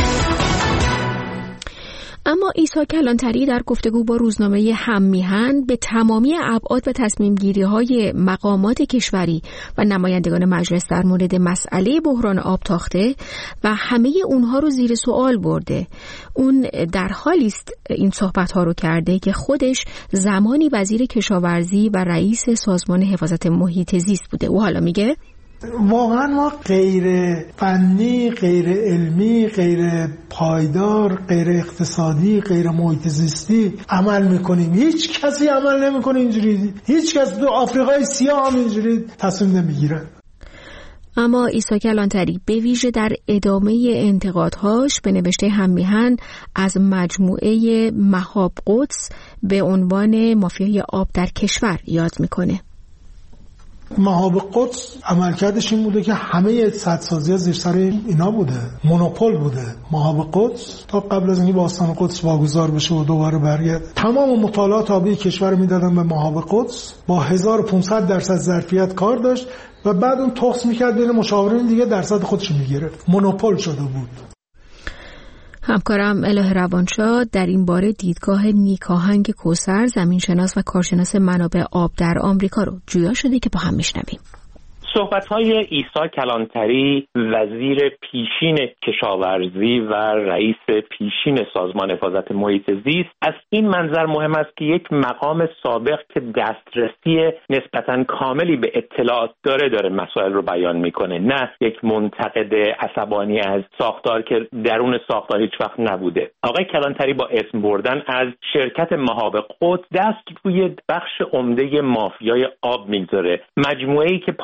اما عیسی کلانتری در گفتگو با روزنامه هم‌میهن به تمامی ابعاد و تصمیم‌گیری‌های مقامات کشوری و نمایندگان مجلس در مورد مسئله بحران آب تاخته و همه اونها رو زیر سوال برده. اون در حالی است این صحبت‌ها رو کرده که خودش زمانی وزیر کشاورزی و رئیس سازمان حفاظت محیط زیست بوده. او حالا میگه واقعا ما غیر فنی، غیر علمی، غیر پایدار، غیر اقتصادی، غیر محیط زیستی عمل میکنیم. هیچ کسی عمل نمیکنه اینجوری. هیچ کس تو آفریقای سیاه هم اینجوری تصمیم نمیگیره. اما عیسی کلانتری به ویژه در ادامه انتقادهاش به نوشته هم‌میهن از مجموعه مهاب قدس به عنوان مافیای آب در کشور یاد میکنه. مهاب قدس عملکردش این بوده که همه سدسازی‌ها زیر سر اینا بوده، مونوپول بوده. مهاب قدس تا قبل از اینکه باستان قدس واگذار بشه و دوباره برگرده، تمام مطالعات آبی کشور میدادن به مهاب قدس، با هزار و پانصد درصد ظرفیت کار داشت و بعد اون تخص میکرد بین مشاورین دیگه درصد خودش میگرفت. مونوپول شده بود. همکارم اله روانشاد در این باره دیدگاه نیکاهنگ کوثر، زمینشناس و کارشناس منابع آب در آمریکا رو جویا شده که با هم میشنویم. صحبت‌های عیسی کلانتری، وزیر پیشین کشاورزی و رئیس پیشین سازمان حفاظت محیط زیست، از این منظر مهم است که یک مقام سابق که دسترسی نسبتاً کاملی به اطلاعات داره داره مسائل رو بیان میکنه، نه یک منتقد عصبانی از ساختار که درون ساختار هیچ وقت نبوده. آقای کلانتری با اسم بردن از شرکت مهاب قدس دست روی بخش عمده مافیای آب میگذاره، مجموعه‌ای که پاسخ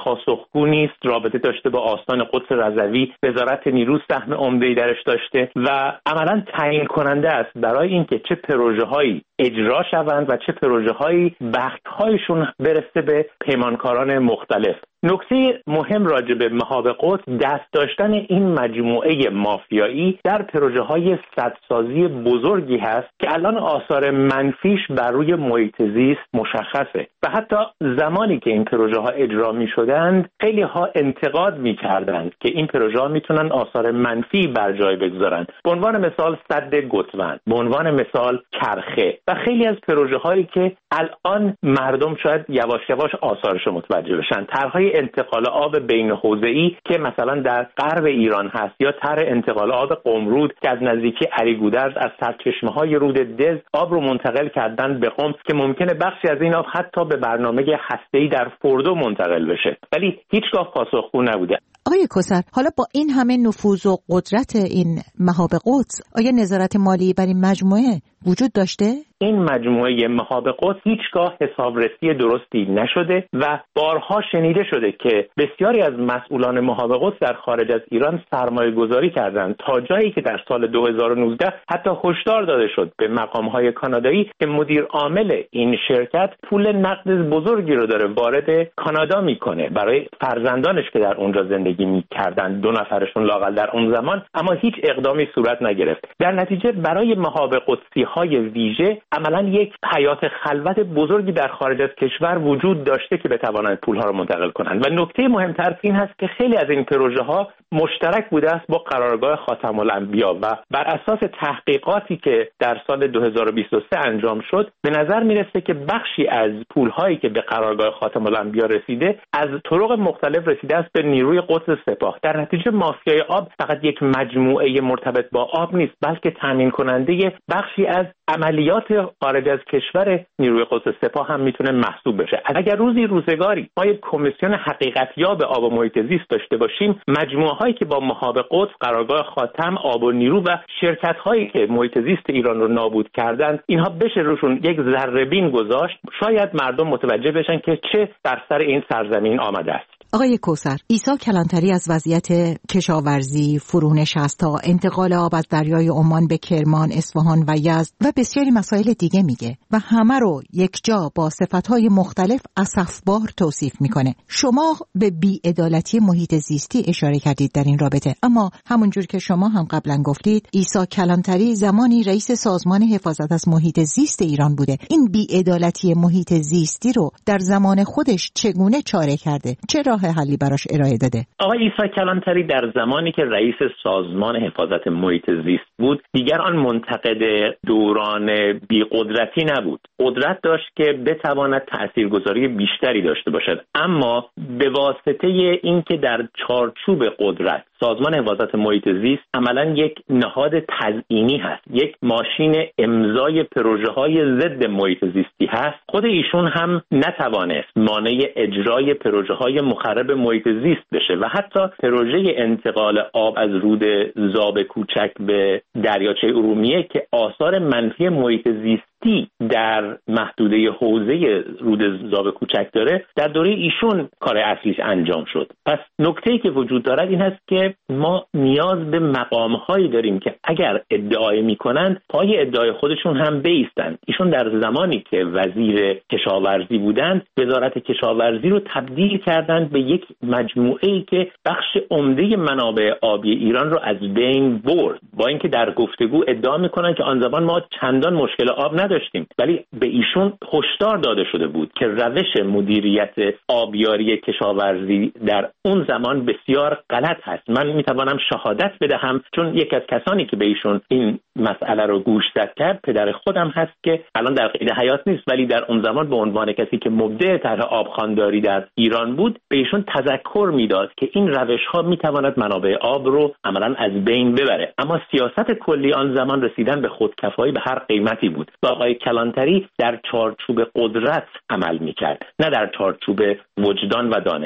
پاسخگو نیست، رابطه داشته با آستان قدس رضوی، وزارت نیرو سهم عمده‌ای درش داشته و عملاً تعیین کننده است برای اینکه چه پروژه‌هایی اجرا شوند و چه پروژه‌هایی بخت‌هایشون برسه به پیمانکاران مختلف. نکته مهم راجع به مهاب قدس دست داشتن این مجموعه مافیایی در پروژه‌های سدسازی بزرگی هست که الان آثار منفیش بر روی محیط زیست مشخصه و حتی زمانی که این پروژه‌ها اجرا می‌شدند خیلی ها انتقاد می‌کردند که این پروژه‌ها میتونن آثار منفی بر جای بگذارند. به عنوان مثال سد گوسفند، به عنوان مثال کرخه و خیلی از پروژه‌هایی که الان مردم شاید یواش یواش آثارش متوجه بشن. طرح‌های انتقال آب بین حوزه‌ای که مثلا در غرب ایران هست یا طرح انتقال آب قمرود که از نزدیکی اریگودرز از سرچشمه‌های رود دز آب رو منتقل کردن به قم که ممکنه بخشی از این آب حتی به برنامه هسته‌ای در فردو منتقل بشه، ولی هیچگاه پاسخگو نبوده. آقای کوثر، حالا با این همه نفوذ و قدرت این مهاب قدس آیا نظارت مالی بر این مجموعه وجود داشته؟ این مجموعه مهاب قدس هیچگاه حسابرسی درستی نشده و بارها شنیده شده که بسیاری از مسئولان مهاب قدس در خارج از ایران سرمایه گذاری کردند تا جایی که در سال دو هزار و نوزده حتی هشدار داده شد به مقام‌های کانادایی که مدیر عامل این شرکت پول نقد بزرگی رو داره وارد کانادا میکنه برای فرزندانش که در اونجا زندگی میکردن، دو نفرشون لااقل در اون زمان، اما هیچ اقدامی صورت نگرفت. در نتیجه برای مهاب قدسی های ویژه عملا یک حیات خلوت بزرگی در خارج از کشور وجود داشته که بتوانند پولها رو منتقل کنند و نکته مهمتر این هست که خیلی از این پروژه ها مشترک بوده است با قرارگاه خاتم الانبیا و بر اساس تحقیقاتی که در سال دو هزار و بیست و سه انجام شد به نظر میرسه که بخشی از پولهایی که به قرارگاه خاتم الانبیا رسیده از طرق مختلف رسیده است به نیروی قدس سپاه. در نتیجه مافیای آب فقط یک مجموعه مرتبط با آب نیست، بلکه تامین کننده بخشی از عملیات خارج از کشور نیروی قدس سپاه هم میتونه محسوب بشه. اگر روزی روزگاری ما یک کمیسیون حقیقتیاب آب و محیط زیست داشته باشیم، مجموعه هایی که با مهاب قدس، قرارگاه خاتم، آب و نیرو و شرکت هایی که محیط زیست ایران رو نابود کردند، اینها بشه روشون یک ذره بین گذاشت، شاید مردم متوجه بشن که چه بر سر این سرزمین آمده است. آقای کوثر، عیسی کلانتری از وضعیت کشاورزی، فرونش است تا انتقال آب از دریای عمان به کرمان، اصفهان و یزد و بسیاری مسائل دیگه میگه و همه رو یک جا با صفتهای مختلف اسفبار توصیف میکنه. شما به بی‌عدالتی محیط زیستی اشاره کردید در این رابطه، اما همونجور که شما هم قبلا گفتید عیسی کلانتری زمانی رئیس سازمان حفاظت از محیط زیست ایران بوده. این بی‌عدالتی محیط زیستی رو در زمان خودش چگونه چاره کرده؟ چه راه حلی براش ارائه داده؟ آقای عیسی کلانتری در زمانی که رئیس سازمان حفاظت محیط زیست بود دیگر آن منتقد دوران بی‌قدرتی نبود. قدرت داشت که بتواند تاثیرگذاری بیشتری داشته باشد، اما به واسطه اینکه در چارچوب قدرت سازمان حفاظت محیط زیست عملاً یک نهاد تزیینی هست، یک ماشین امضای پروژه‌های ضد محیط زیستی هست، خود ایشون هم نتوانست مانع اجرای پروژه‌های مخرب محیط زیست بشه و حتی پروژه انتقال آب از رود زاب کوچک به دریاچه ارومیه که آثار منفی محیط زیستی در محدوده حوزه رود زاب کوچک داره در دوره ایشون کار اصلیش انجام شد. پس نکته‌ای که وجود دارد این هست که ما نیاز به مقام‌هایی داریم که اگر ادعای می‌کنند پای ادعای خودشون هم بایستند. ایشون در زمانی که وزیر کشاورزی بودند وزارت کشاورزی رو تبدیل کردند به یک مجموعه‌ای که بخش عمده منابع آبی ایران رو از بین برد، با اینکه در گفتگو ادعا می‌کنند که آن زمان ما چندان مشکل آب نداشتیم، ولی به ایشون هشدار داده شده بود که روش مدیریت آبیاری کشاورزی در اون زمان بسیار غلط هست. من میتوانم شهادت بدهم چون یک از کسانی که به ایشون این مسئله رو گوشزد کرد پدر خودم هست که الان در قید حیات نیست، ولی در اون زمان به عنوان کسی که مبدع طرح آبخوانداری در ایران بود به ایشون تذکر میداد که این روش ها میتواند منابع آب رو عملاً از بین ببره. اما سیاست کلی آن زمان رسیدن به خودکفایی به هر قیمتی بود و آقای کلانتری در چارچوب قدرت عمل میکرد، نه در چارچوب وجدان و دانش.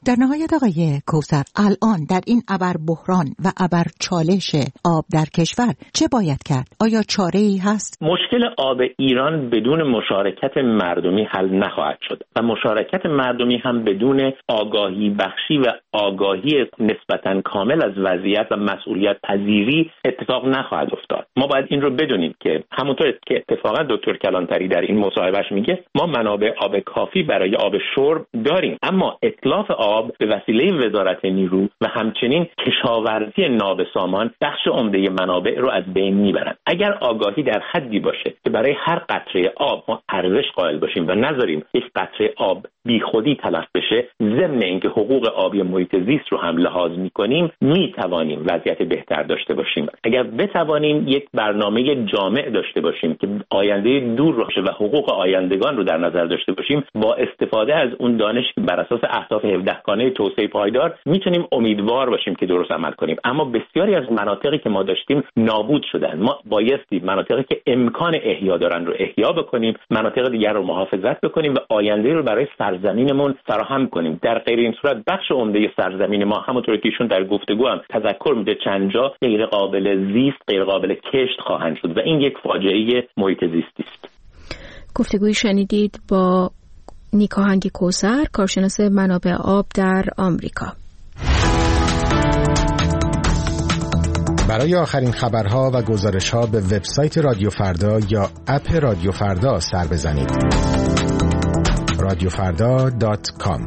در نهایت آقای کوثر، الان در این ابر بحران و ابر چالش آب در کشور چه باید کرد؟ آیا چاره‌ای هست؟ مشکل آب ایران بدون مشارکت مردمی حل نخواهد شد و مشارکت مردمی هم بدون آگاهی بخشی و آگاهی نسبتاً کامل از وضعیت و مسئولیت پذیری اتفاق نخواهد افتاد. ما باید این رو بدونیم که همونطور که اتفاقا دکتر کلانتری در این مصاحبهش میگه ما منابع آب کافی برای آب شرب داریم، اما اتلاف آب به وسیله وزارت نیرو و همچنین کشاورزی نابسامان بخش عمده منابع رو از بین میبرند. اگر آگاهی در حدی باشه که برای هر قطره آب ما ارزش قائل باشیم و نذاریم یک قطره آب بیخودی تلف بشه، ضمن اینکه حقوق آبی محیط زیست رو هم لحاظ میکنیم، میتوانیم وضعیت بهتر داشته باشیم. اگر بتوانیم یک برنامه جامع داشته باشیم که آینده دور باشه و حقوق آیندگان رو در نظر داشته باشیم، با استفاده از اون دانش بر اساس اهداف هفده گانه توسعه پایدار میتونیم امیدوار باشیم که درست عمل کنیم. اما بسیاری از مناطقی که ما داشتیم نابود شدن. ما بایستی مناطقی که امکان احیا دارن رو احیا بکنیم، مناطق دیگر رو محافظت بکنیم و آینده رو برای سرزمینمون فراهم کنیم. در غیر این صورت بخش عمده سرزمین ما همونطور که ایشون در گفتگو هم تذکر میده چند جا غیر قابل زیست، غیر قابل کشت خواهند شد و این یک فاجعه محیط زیستی است. گفتگوی شنیدید با نیکاهنگ کوثر، کارشناس منابع آب در آمریکا. برای آخرین خبرها و گزارش‌ها به وبسایت رادیو فردا یا اپ رادیو فردا سر بزنید. رادیو فردا دات کام.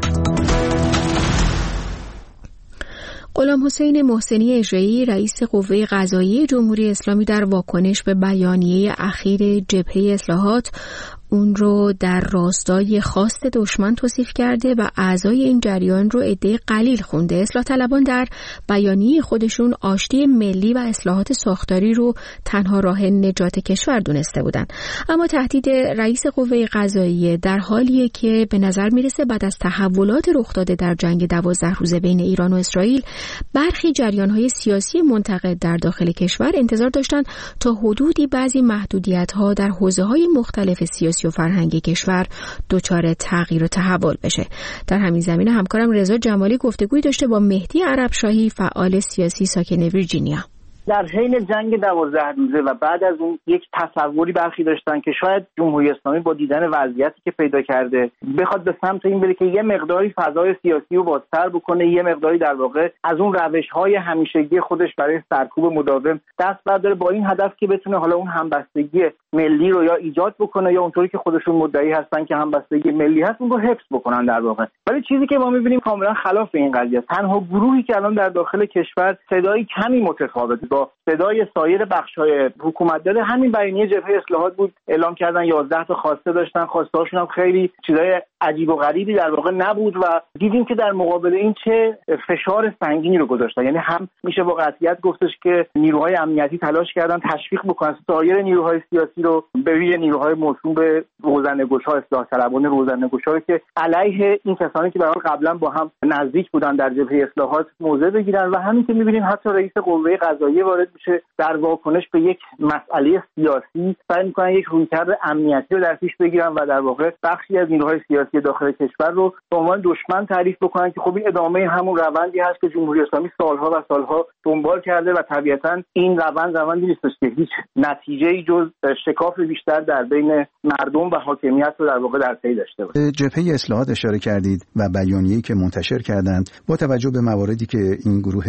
غلام حسین محسنی اژه‌ای رئیس قوه قضاییه جمهوری اسلامی در واکنش به بیانیه اخیر جبهه اصلاحات اون رو در راستای خواست دشمن توصیف کرده و اعضای این جریان رو عده قلیل خونده. اصلاح طلبان در بیانیه خودشون آشتی ملی و اصلاحات ساختاری رو تنها راه نجات کشور دونسته بودن. اما تهدید رئیس قوه قضاییه در حالیه که به نظر میرسه بعد از تحولات رخ داده در جنگ دوازده روزه بین ایران و اسرائیل، برخی جریان‌های سیاسی منتقد در داخل کشور انتظار داشتن تا حدودی بعضی محدودیت‌ها در حوزه‌های مختلف سیاسی و فرهنگی کشور دچار تغییر و تحول بشه. در همین زمینه همکارم رضا جمالی گفتگوی داشته با مهدی عربشاهی، فعال سیاسی ساکن ویرجینیا. در حین جنگ دوازده روزه و بعد از اون یک تصوری برخی داشتن که شاید جمهوری اسلامی با دیدن وضعیتی که پیدا کرده بخواد به سمت این بره که یه مقداری فضای سیاسی رو بازتر بکنه، یه مقداری در واقع از اون روش‌های همیشگی خودش برای سرکوب مداوم دست برداره، با این هدف که بتونه حالا اون همبستگی ملی رو یا ایجاد بکنه یا اونطوری که خودشون مدعی هستن که همبستگی ملی هست اون رو حفظ بکنن در واقع. ولی چیزی که ما می‌بینیم کاملا خلاف این قضیه. تنها گروهی که الان در داخل کشور صدایی کمی متفاوت با صدای سایر بخش‌های حکومت داره همین بیانیه جبهه اصلاحات بود. اعلام کردن یازده تا خواسته داشتن، خواسته‌هاشون هم خیلی چیزای عجیب و غریبی در واقع نبود و دیدیم که در مقابل این چه فشار سنگینی رو گذاشتن. یعنی هم میشه با قطعیت گفتش که نیروهای امنیتی تلاش کردن تشویق بکنن سایر نیروهای سیاسی رو، به ویژه نیروهای موسوم به روزنه‌گشا، اصلاح طلبان روزنه‌گشا رو که علیه این کسانی که به حال قبلا با هم نزدیک بودن در جبهه اصلاحات موضع بگیرن. و همین که می‌بینیم حتی رئیس قوه قضاییه وارد میشه در واکنش به یک مسئله سیاسی، سعی می‌کنن یک رویکرد امنیتی رو در پیش بگیرن و در واقع بخشی از نیروهای سیاسی داخل کشور رو به عنوان دشمن تعریف بکنن که خب این ادامه همون روندی هست که جمهوری اسلامی سالها و سالها دنبال کرده و طبیعتاً این روند روندی نیستش که هیچ نتیجه‌ای جز شکاف بیشتر در بین مردم و حاکمیت رو در واقع در پی داشته باشه. جبهه اصلاحات اشاره کردید و بیانیه‌ای که منتشر کردند با توجه به مواردی که این گروه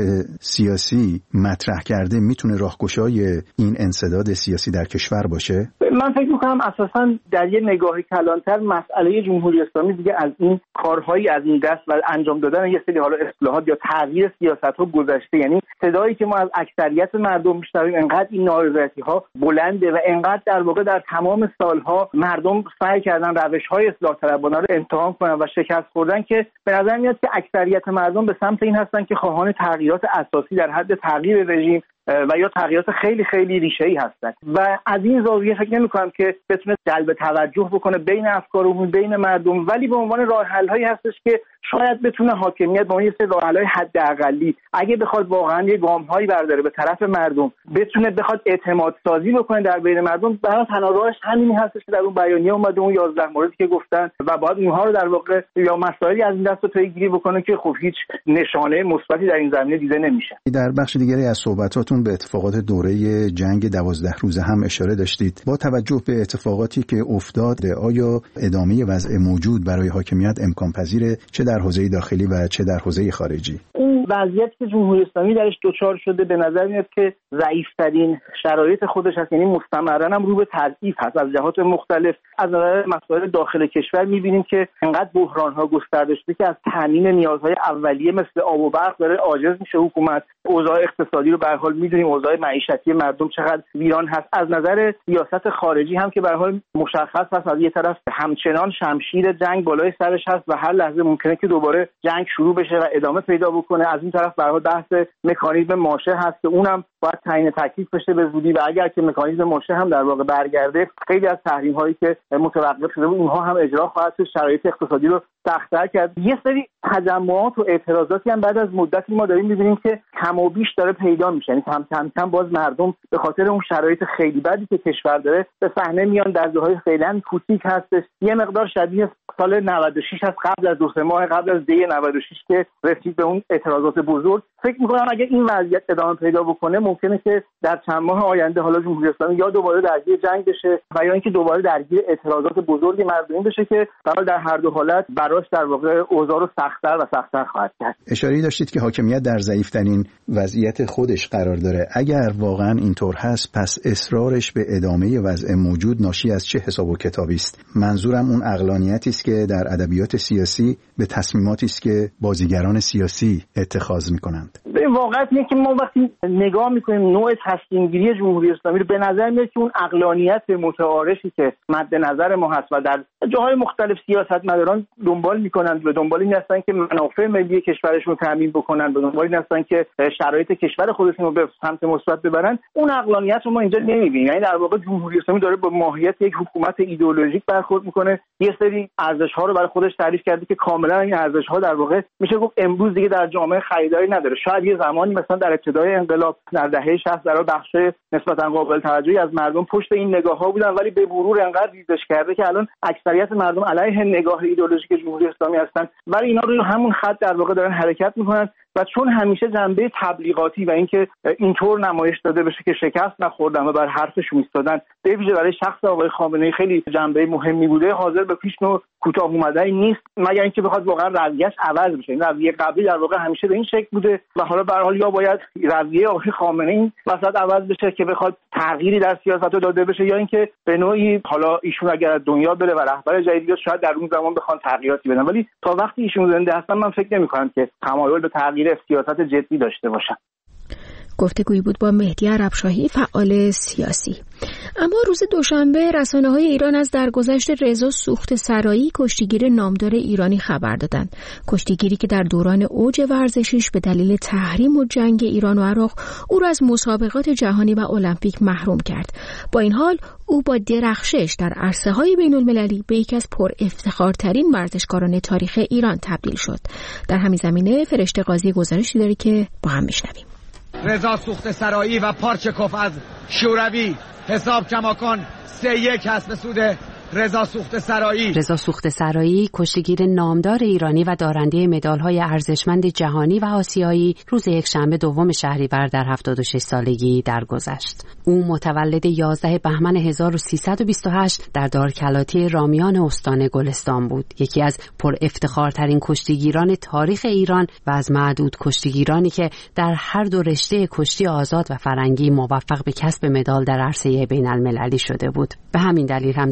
سیاسی مطرح کرده میتونه راهگشای این انسداد سیاسی در کشور باشه؟ من فکر می‌کنم اساساً در یه نگاهی کلانتر مسئله جمهوری اسلامی دیگه از این کارهایی از این دست و انجام دادن یه سری حالا اصلاحات یا تغییر سیاست‌ها گذشته. یعنی صدایی که ما از اکثریت مردم میشنویم انقدر این نارضایتی‌ها بلنده و انقدر در واقع در تمام سالها مردم سعی کردن روش‌های اصلاح طلبانه رو امتحان کنن و شکست خوردن که به نظر میاد که اکثریت مردم به سمت این هستن که خواهان تغییرات اساسی در حد تغییر رژیم و یا تغییرات خیلی خیلی ریشه‌ای هستن و از این زاویه فکر نمی‌کنم که بتونه جلب توجه بکنه بین افکار عمومی بین مردم، ولی به عنوان راه حل‌هایی هستش که شاید بتونه حاکمیت با این سه راه حل‌های حداقلی اگه بخواد واقعا یه گام‌هایی برداره به طرف مردم، بتونه بخواد اعتماد سازی بکنه در بین مردم، برای تنها راهش همینی هستش که در اون بیانیه اومده، اون یازده موردی که گفتن و باید اونها رو در واقع یا مسائلی از این دست رو پیگیری بکنه که خب هیچ نشانه مثبتی در این زمینه دیده نمیشه. در بخش دیگری از صحبتاتون به اتفاقات دوره جنگ دوازده روزه هم اشاره داشتید. با توجه به اتفاقاتی که افتاد، آیا ادامه وضع موجود برای حاکمیت امکان پذیره، چه در حوزه داخلی و چه در حوزه خارجی؟ این وضعیتی که جمهوری اسلامی درش دچار شده به نظر میاد که ضعیف‌ترین شرایط خودش هست، یعنی مستمرا هم رو به تضعیف هست از جهات مختلف. از نظر مسائل داخل کشور می‌بینیم که انقدر بحران‌ها گسترده شده که از تامین نیازهای اولیه مثل آب و برق داره عاجز میشه حکومت. اوضاع اقتصادی رو به هر حال می‌دونیم، اوضاع معیشتی مردم چقدر ویران هست. از نظر سیاست خارجی هم که به هر حال مشخص هست، از یه طرف همچنان شمشیر جنگ بالای سرش هست و هر لحظه ممکنه که دوباره جنگ شروع بشه و ادامه پیدا بکنه. از این طرف به هر حال بحث مکانیزم ماشه هست که اونم باید تعیین تکلیف بشه به زودی و اگر که مکانیزم ماشه هم در واقع برگرده، خیلی از تحریم‌هایی که متوقف شده بود اونها هم اجرا خواهد شد، شرایط اقتصادی رو سخت‌تر کرد. یه سری تجمعات و اعتراضاتی هم بعد از مدتی ما داریم می‌بینیم که کم و بیش داره پیدا میشه، یعنی کم کم کم باز مردم به خاطر اون شرایط خیلی بدی که کشور داره به صحنه میان. در جاهای خیلی کوچیک هستش، یه مقدار شبیه سال نود و شش هست، قبل از دو سه ماه قبل از دی نود و شش که رسید به اون اعتراضات بزرگ. فکر می‌کنم اگه این وضعیت ادامه پیدا بکنه ممکنه که در چند ماه آینده حالا جمهوری اسلامی یا دوباره درگیر جنگ بشه و یا اینکه دوباره درگیر اعتراضات بزرگی مردمی بشه که در هر دو حالت براش در واقع اوضاع رو سخت‌تر و سخت‌تر خواهد کرد. اشاره داشتید که حاکمیت در ضعیف‌ترین وضعیت خودش قرار داره. اگر واقعا اینطور هست، پس اصرارش به ادامه وضع موجود ناشی از چه حساب و کتابی است؟ منظورم اون عقلانیتی است که در ادبیات سیاسی به تصمیماتی است که بازیگران سیاسی اتخاذ می‌کنند. به واقعیت اینه که ما وقتی نگاه می‌کنیم نوع تصمیم‌گیری جمهوری اسلامی رو، به نظر میاد که اون عقلانیت متعارفی که مد نظر ما هست و در جاهای مختلف سیاستمداران دنبال می‌کنند و دنبال این هستن که منافع ملی کشورشون رو تامین بکنن، به دنبال این هستن که شرایط کشور خودشون رو به سمت مثبت ببرن، اون عقلانیت رو ما اینجا نمی‌بینیم. یعنی در واقع جمهوری اسلامی داره با ماهیت یک حکومت ایدئولوژیک برخورد می‌کنه، یه سری ارزش‌ها رو برای خودش تعریف کرده که کاملا این ارزش‌ها در واقع میشه گفت امروز دیگه در جامعه خریداری نداره. شاید یه زمانی مثلا در ابتدای انقلاب در دهه شصت در بخش نسبتاً قابل توجهی از مردم پشت این نگاه‌ها بودن، ولی به مرور انقدر ریزش کرده که الان اکثریت مردم علیه نگاه ایدئولوژیک جمهوری اسلامی هستن، ولی اینا رو همون خط در واقع دارن حرکت می‌کنن و چون همیشه جنبه تبلیغاتی و اینکه اینطور نمایش داده بشه که شکست نخوردن و بر حرفشون ایستادن، به ویژه برای شخص آقای خامنه‌ای خیلی جنبه مهمی بوده، حاضر به پیش نو کوتاه اومدنی نیست مگر اینکه بخواد واقعا رویه‌اش عوض بشه. این رویه قبلی در واقع همیشه به این شکل بوده و حالا به هر حال یا باید رویه آقای خامنه‌ای وسط عوض بشه که بخواد تغییری در سیاست داده بشه، یا اینکه به نوعی حالا ایشون اگر از دنیا بره و رهبر جدیدی بیاد شاید در اون زمان بخوان تغییراتی بدن، ولی تا وقتی ایشون زنده هستن من فکر نمی‌کنم که تمایل به تغییر سیاست جدی داشته باشن. گفتگویی بود با مهدی عربشاهی، فعال سیاسی. اما روز دوشنبه رسانه‌های ایران از درگذشت رضا سوخت‌سرایی، کشتیگیر نامدار ایرانی خبر دادند. کشتیگیری که در دوران اوج ورزشیش به دلیل تحریم و جنگ ایران و عراق او را از مسابقات جهانی و المپیک محروم کرد. با این حال او با درخشش در عرصه‌های بین‌المللی به یکی از پر افتخارترین ورزشکاران تاریخ ایران تبدیل شد. در همین زمینه فرشته قاضی گزارشی داره که با هم میشنویم. رضا سوخت‌سرایی و پارچکوف از شوروی، حساب کماکان سه یک هست به سود رضا سوخت‌سرایی. رضا سوخت‌سرایی کشتیگیر نامدار ایرانی و دارنده مدال‌های ارزشمند جهانی و آسیایی روز یکشنبه دوم شهریور در هفتاد و شش سالگی درگذشت. او متولد یازده بهمن هزار و سیصد و بیست و هشت در دارکلاتی رامیان استان گلستان بود. یکی از پر افتخارترین کشتیگیران تاریخ ایران و از معدود کشتیگیرانی که در هر دو رشته کشتی آزاد و فرنگی موفق به کسب مدال در عرصه بین‌المللی شده بود. به همین دلیل هم در تاریخ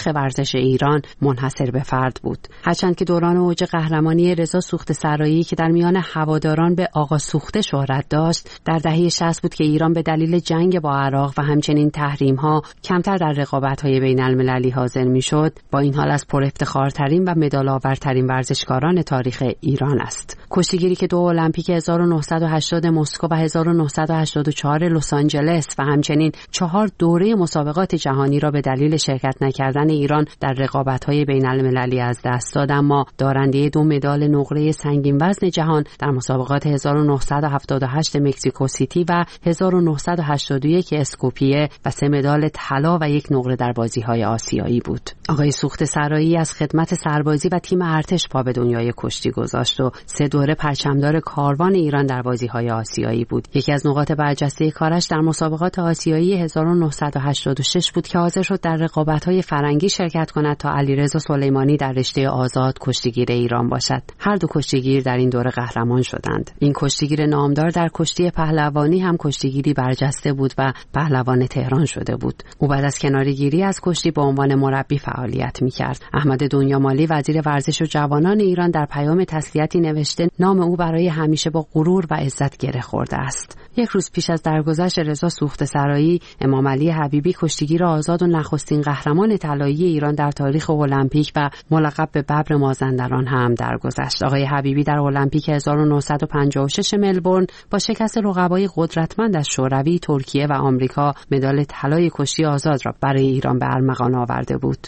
تاریخ ورزش ایران منحصر به فرد بود. هرچند که دوران اوج قهرمانی رضا سوخته سرایی که در میان هواداران به آقا سوخته شهرت داشت در دهه شصت بود که ایران به دلیل جنگ با عراق و همچنین تحریم‌ها کمتر در رقابت‌های بین‌المللی حاضر می‌شد. با این حال از پر افتخارترین و مدال‌آورترین ورزشکاران تاریخ ایران است. کشتیگیری که دو المپیک هزار و نهصد و هشتاد مسکو و هزار و نهصد و هشتاد و چهار لس آنجلس و همچنین چهار دوره مسابقات جهانی را به دلیل شرکت نکردن ایران در رقابت‌های بین‌المللی از دست داد، اما دارنده دو مدال نقره سنگین وزن جهان در مسابقات هزار و نهصد و هفتاد و هشت مکزیکو سیتی و هزار و نهصد و هشتاد و یک اسکوپیه و سه مدال طلا و یک نقره در بازی‌های آسیایی بود. آقای سوخته سرایی از خدمت سربازی و تیم ارتش پا به دنیای کشتی گذاشت و سه دوره پرچمدار کاروان ایران در بازی‌های آسیایی بود. یکی از نقاط برجسته کارش در مسابقات آسیایی هزار و نهصد و هشتاد و شش بود که حاضر شد در رقابت‌های فرنگی شرکت کند تا علیرضا سلیمانی در رشته آزاد کشتیگیر ایران باشد. هر دو کشتیگیر در این دوره قهرمان شدند. این کشتیگیر نامدار در کشتی پهلوانی هم کشتیگیری برجسته بود و پهلوان تهران شده بود. او بعد از کناره‌گیری از کشتی به عنوان مربی فعالیت می‌کرد. احمد دنیامالی وزیر ورزش و جوانان ایران در پیام تسلیتی نوشته نام او برای همیشه با غرور و عزت گره خورده است. یک روز پیش از درگذشت رضا سوخته سرایی، امام علی حبیبی کشتیگیر آزاد و نخستین قهرمان طلایی ایران در تاریخ المپیک و ملقب به ببر مازندران هم درگذشت. آقای حبیبی در المپیک هزار و نهصد و پنجاه و شش ملبورن با شکست رقبای قدرتمند از شوروی، ترکیه و آمریکا مدال طلای کشتی آزاد را برای ایران به ارمغان آورده بود.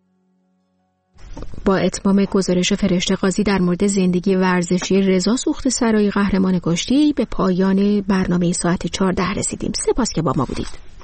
با اتمام گزارش فرشته قاضی در مورد زندگی ورزشی رضا سوخته سرایی قهرمان کشتی به پایان برنامه ساعت چهارده رسیدیم. سپاس که با ما بودید.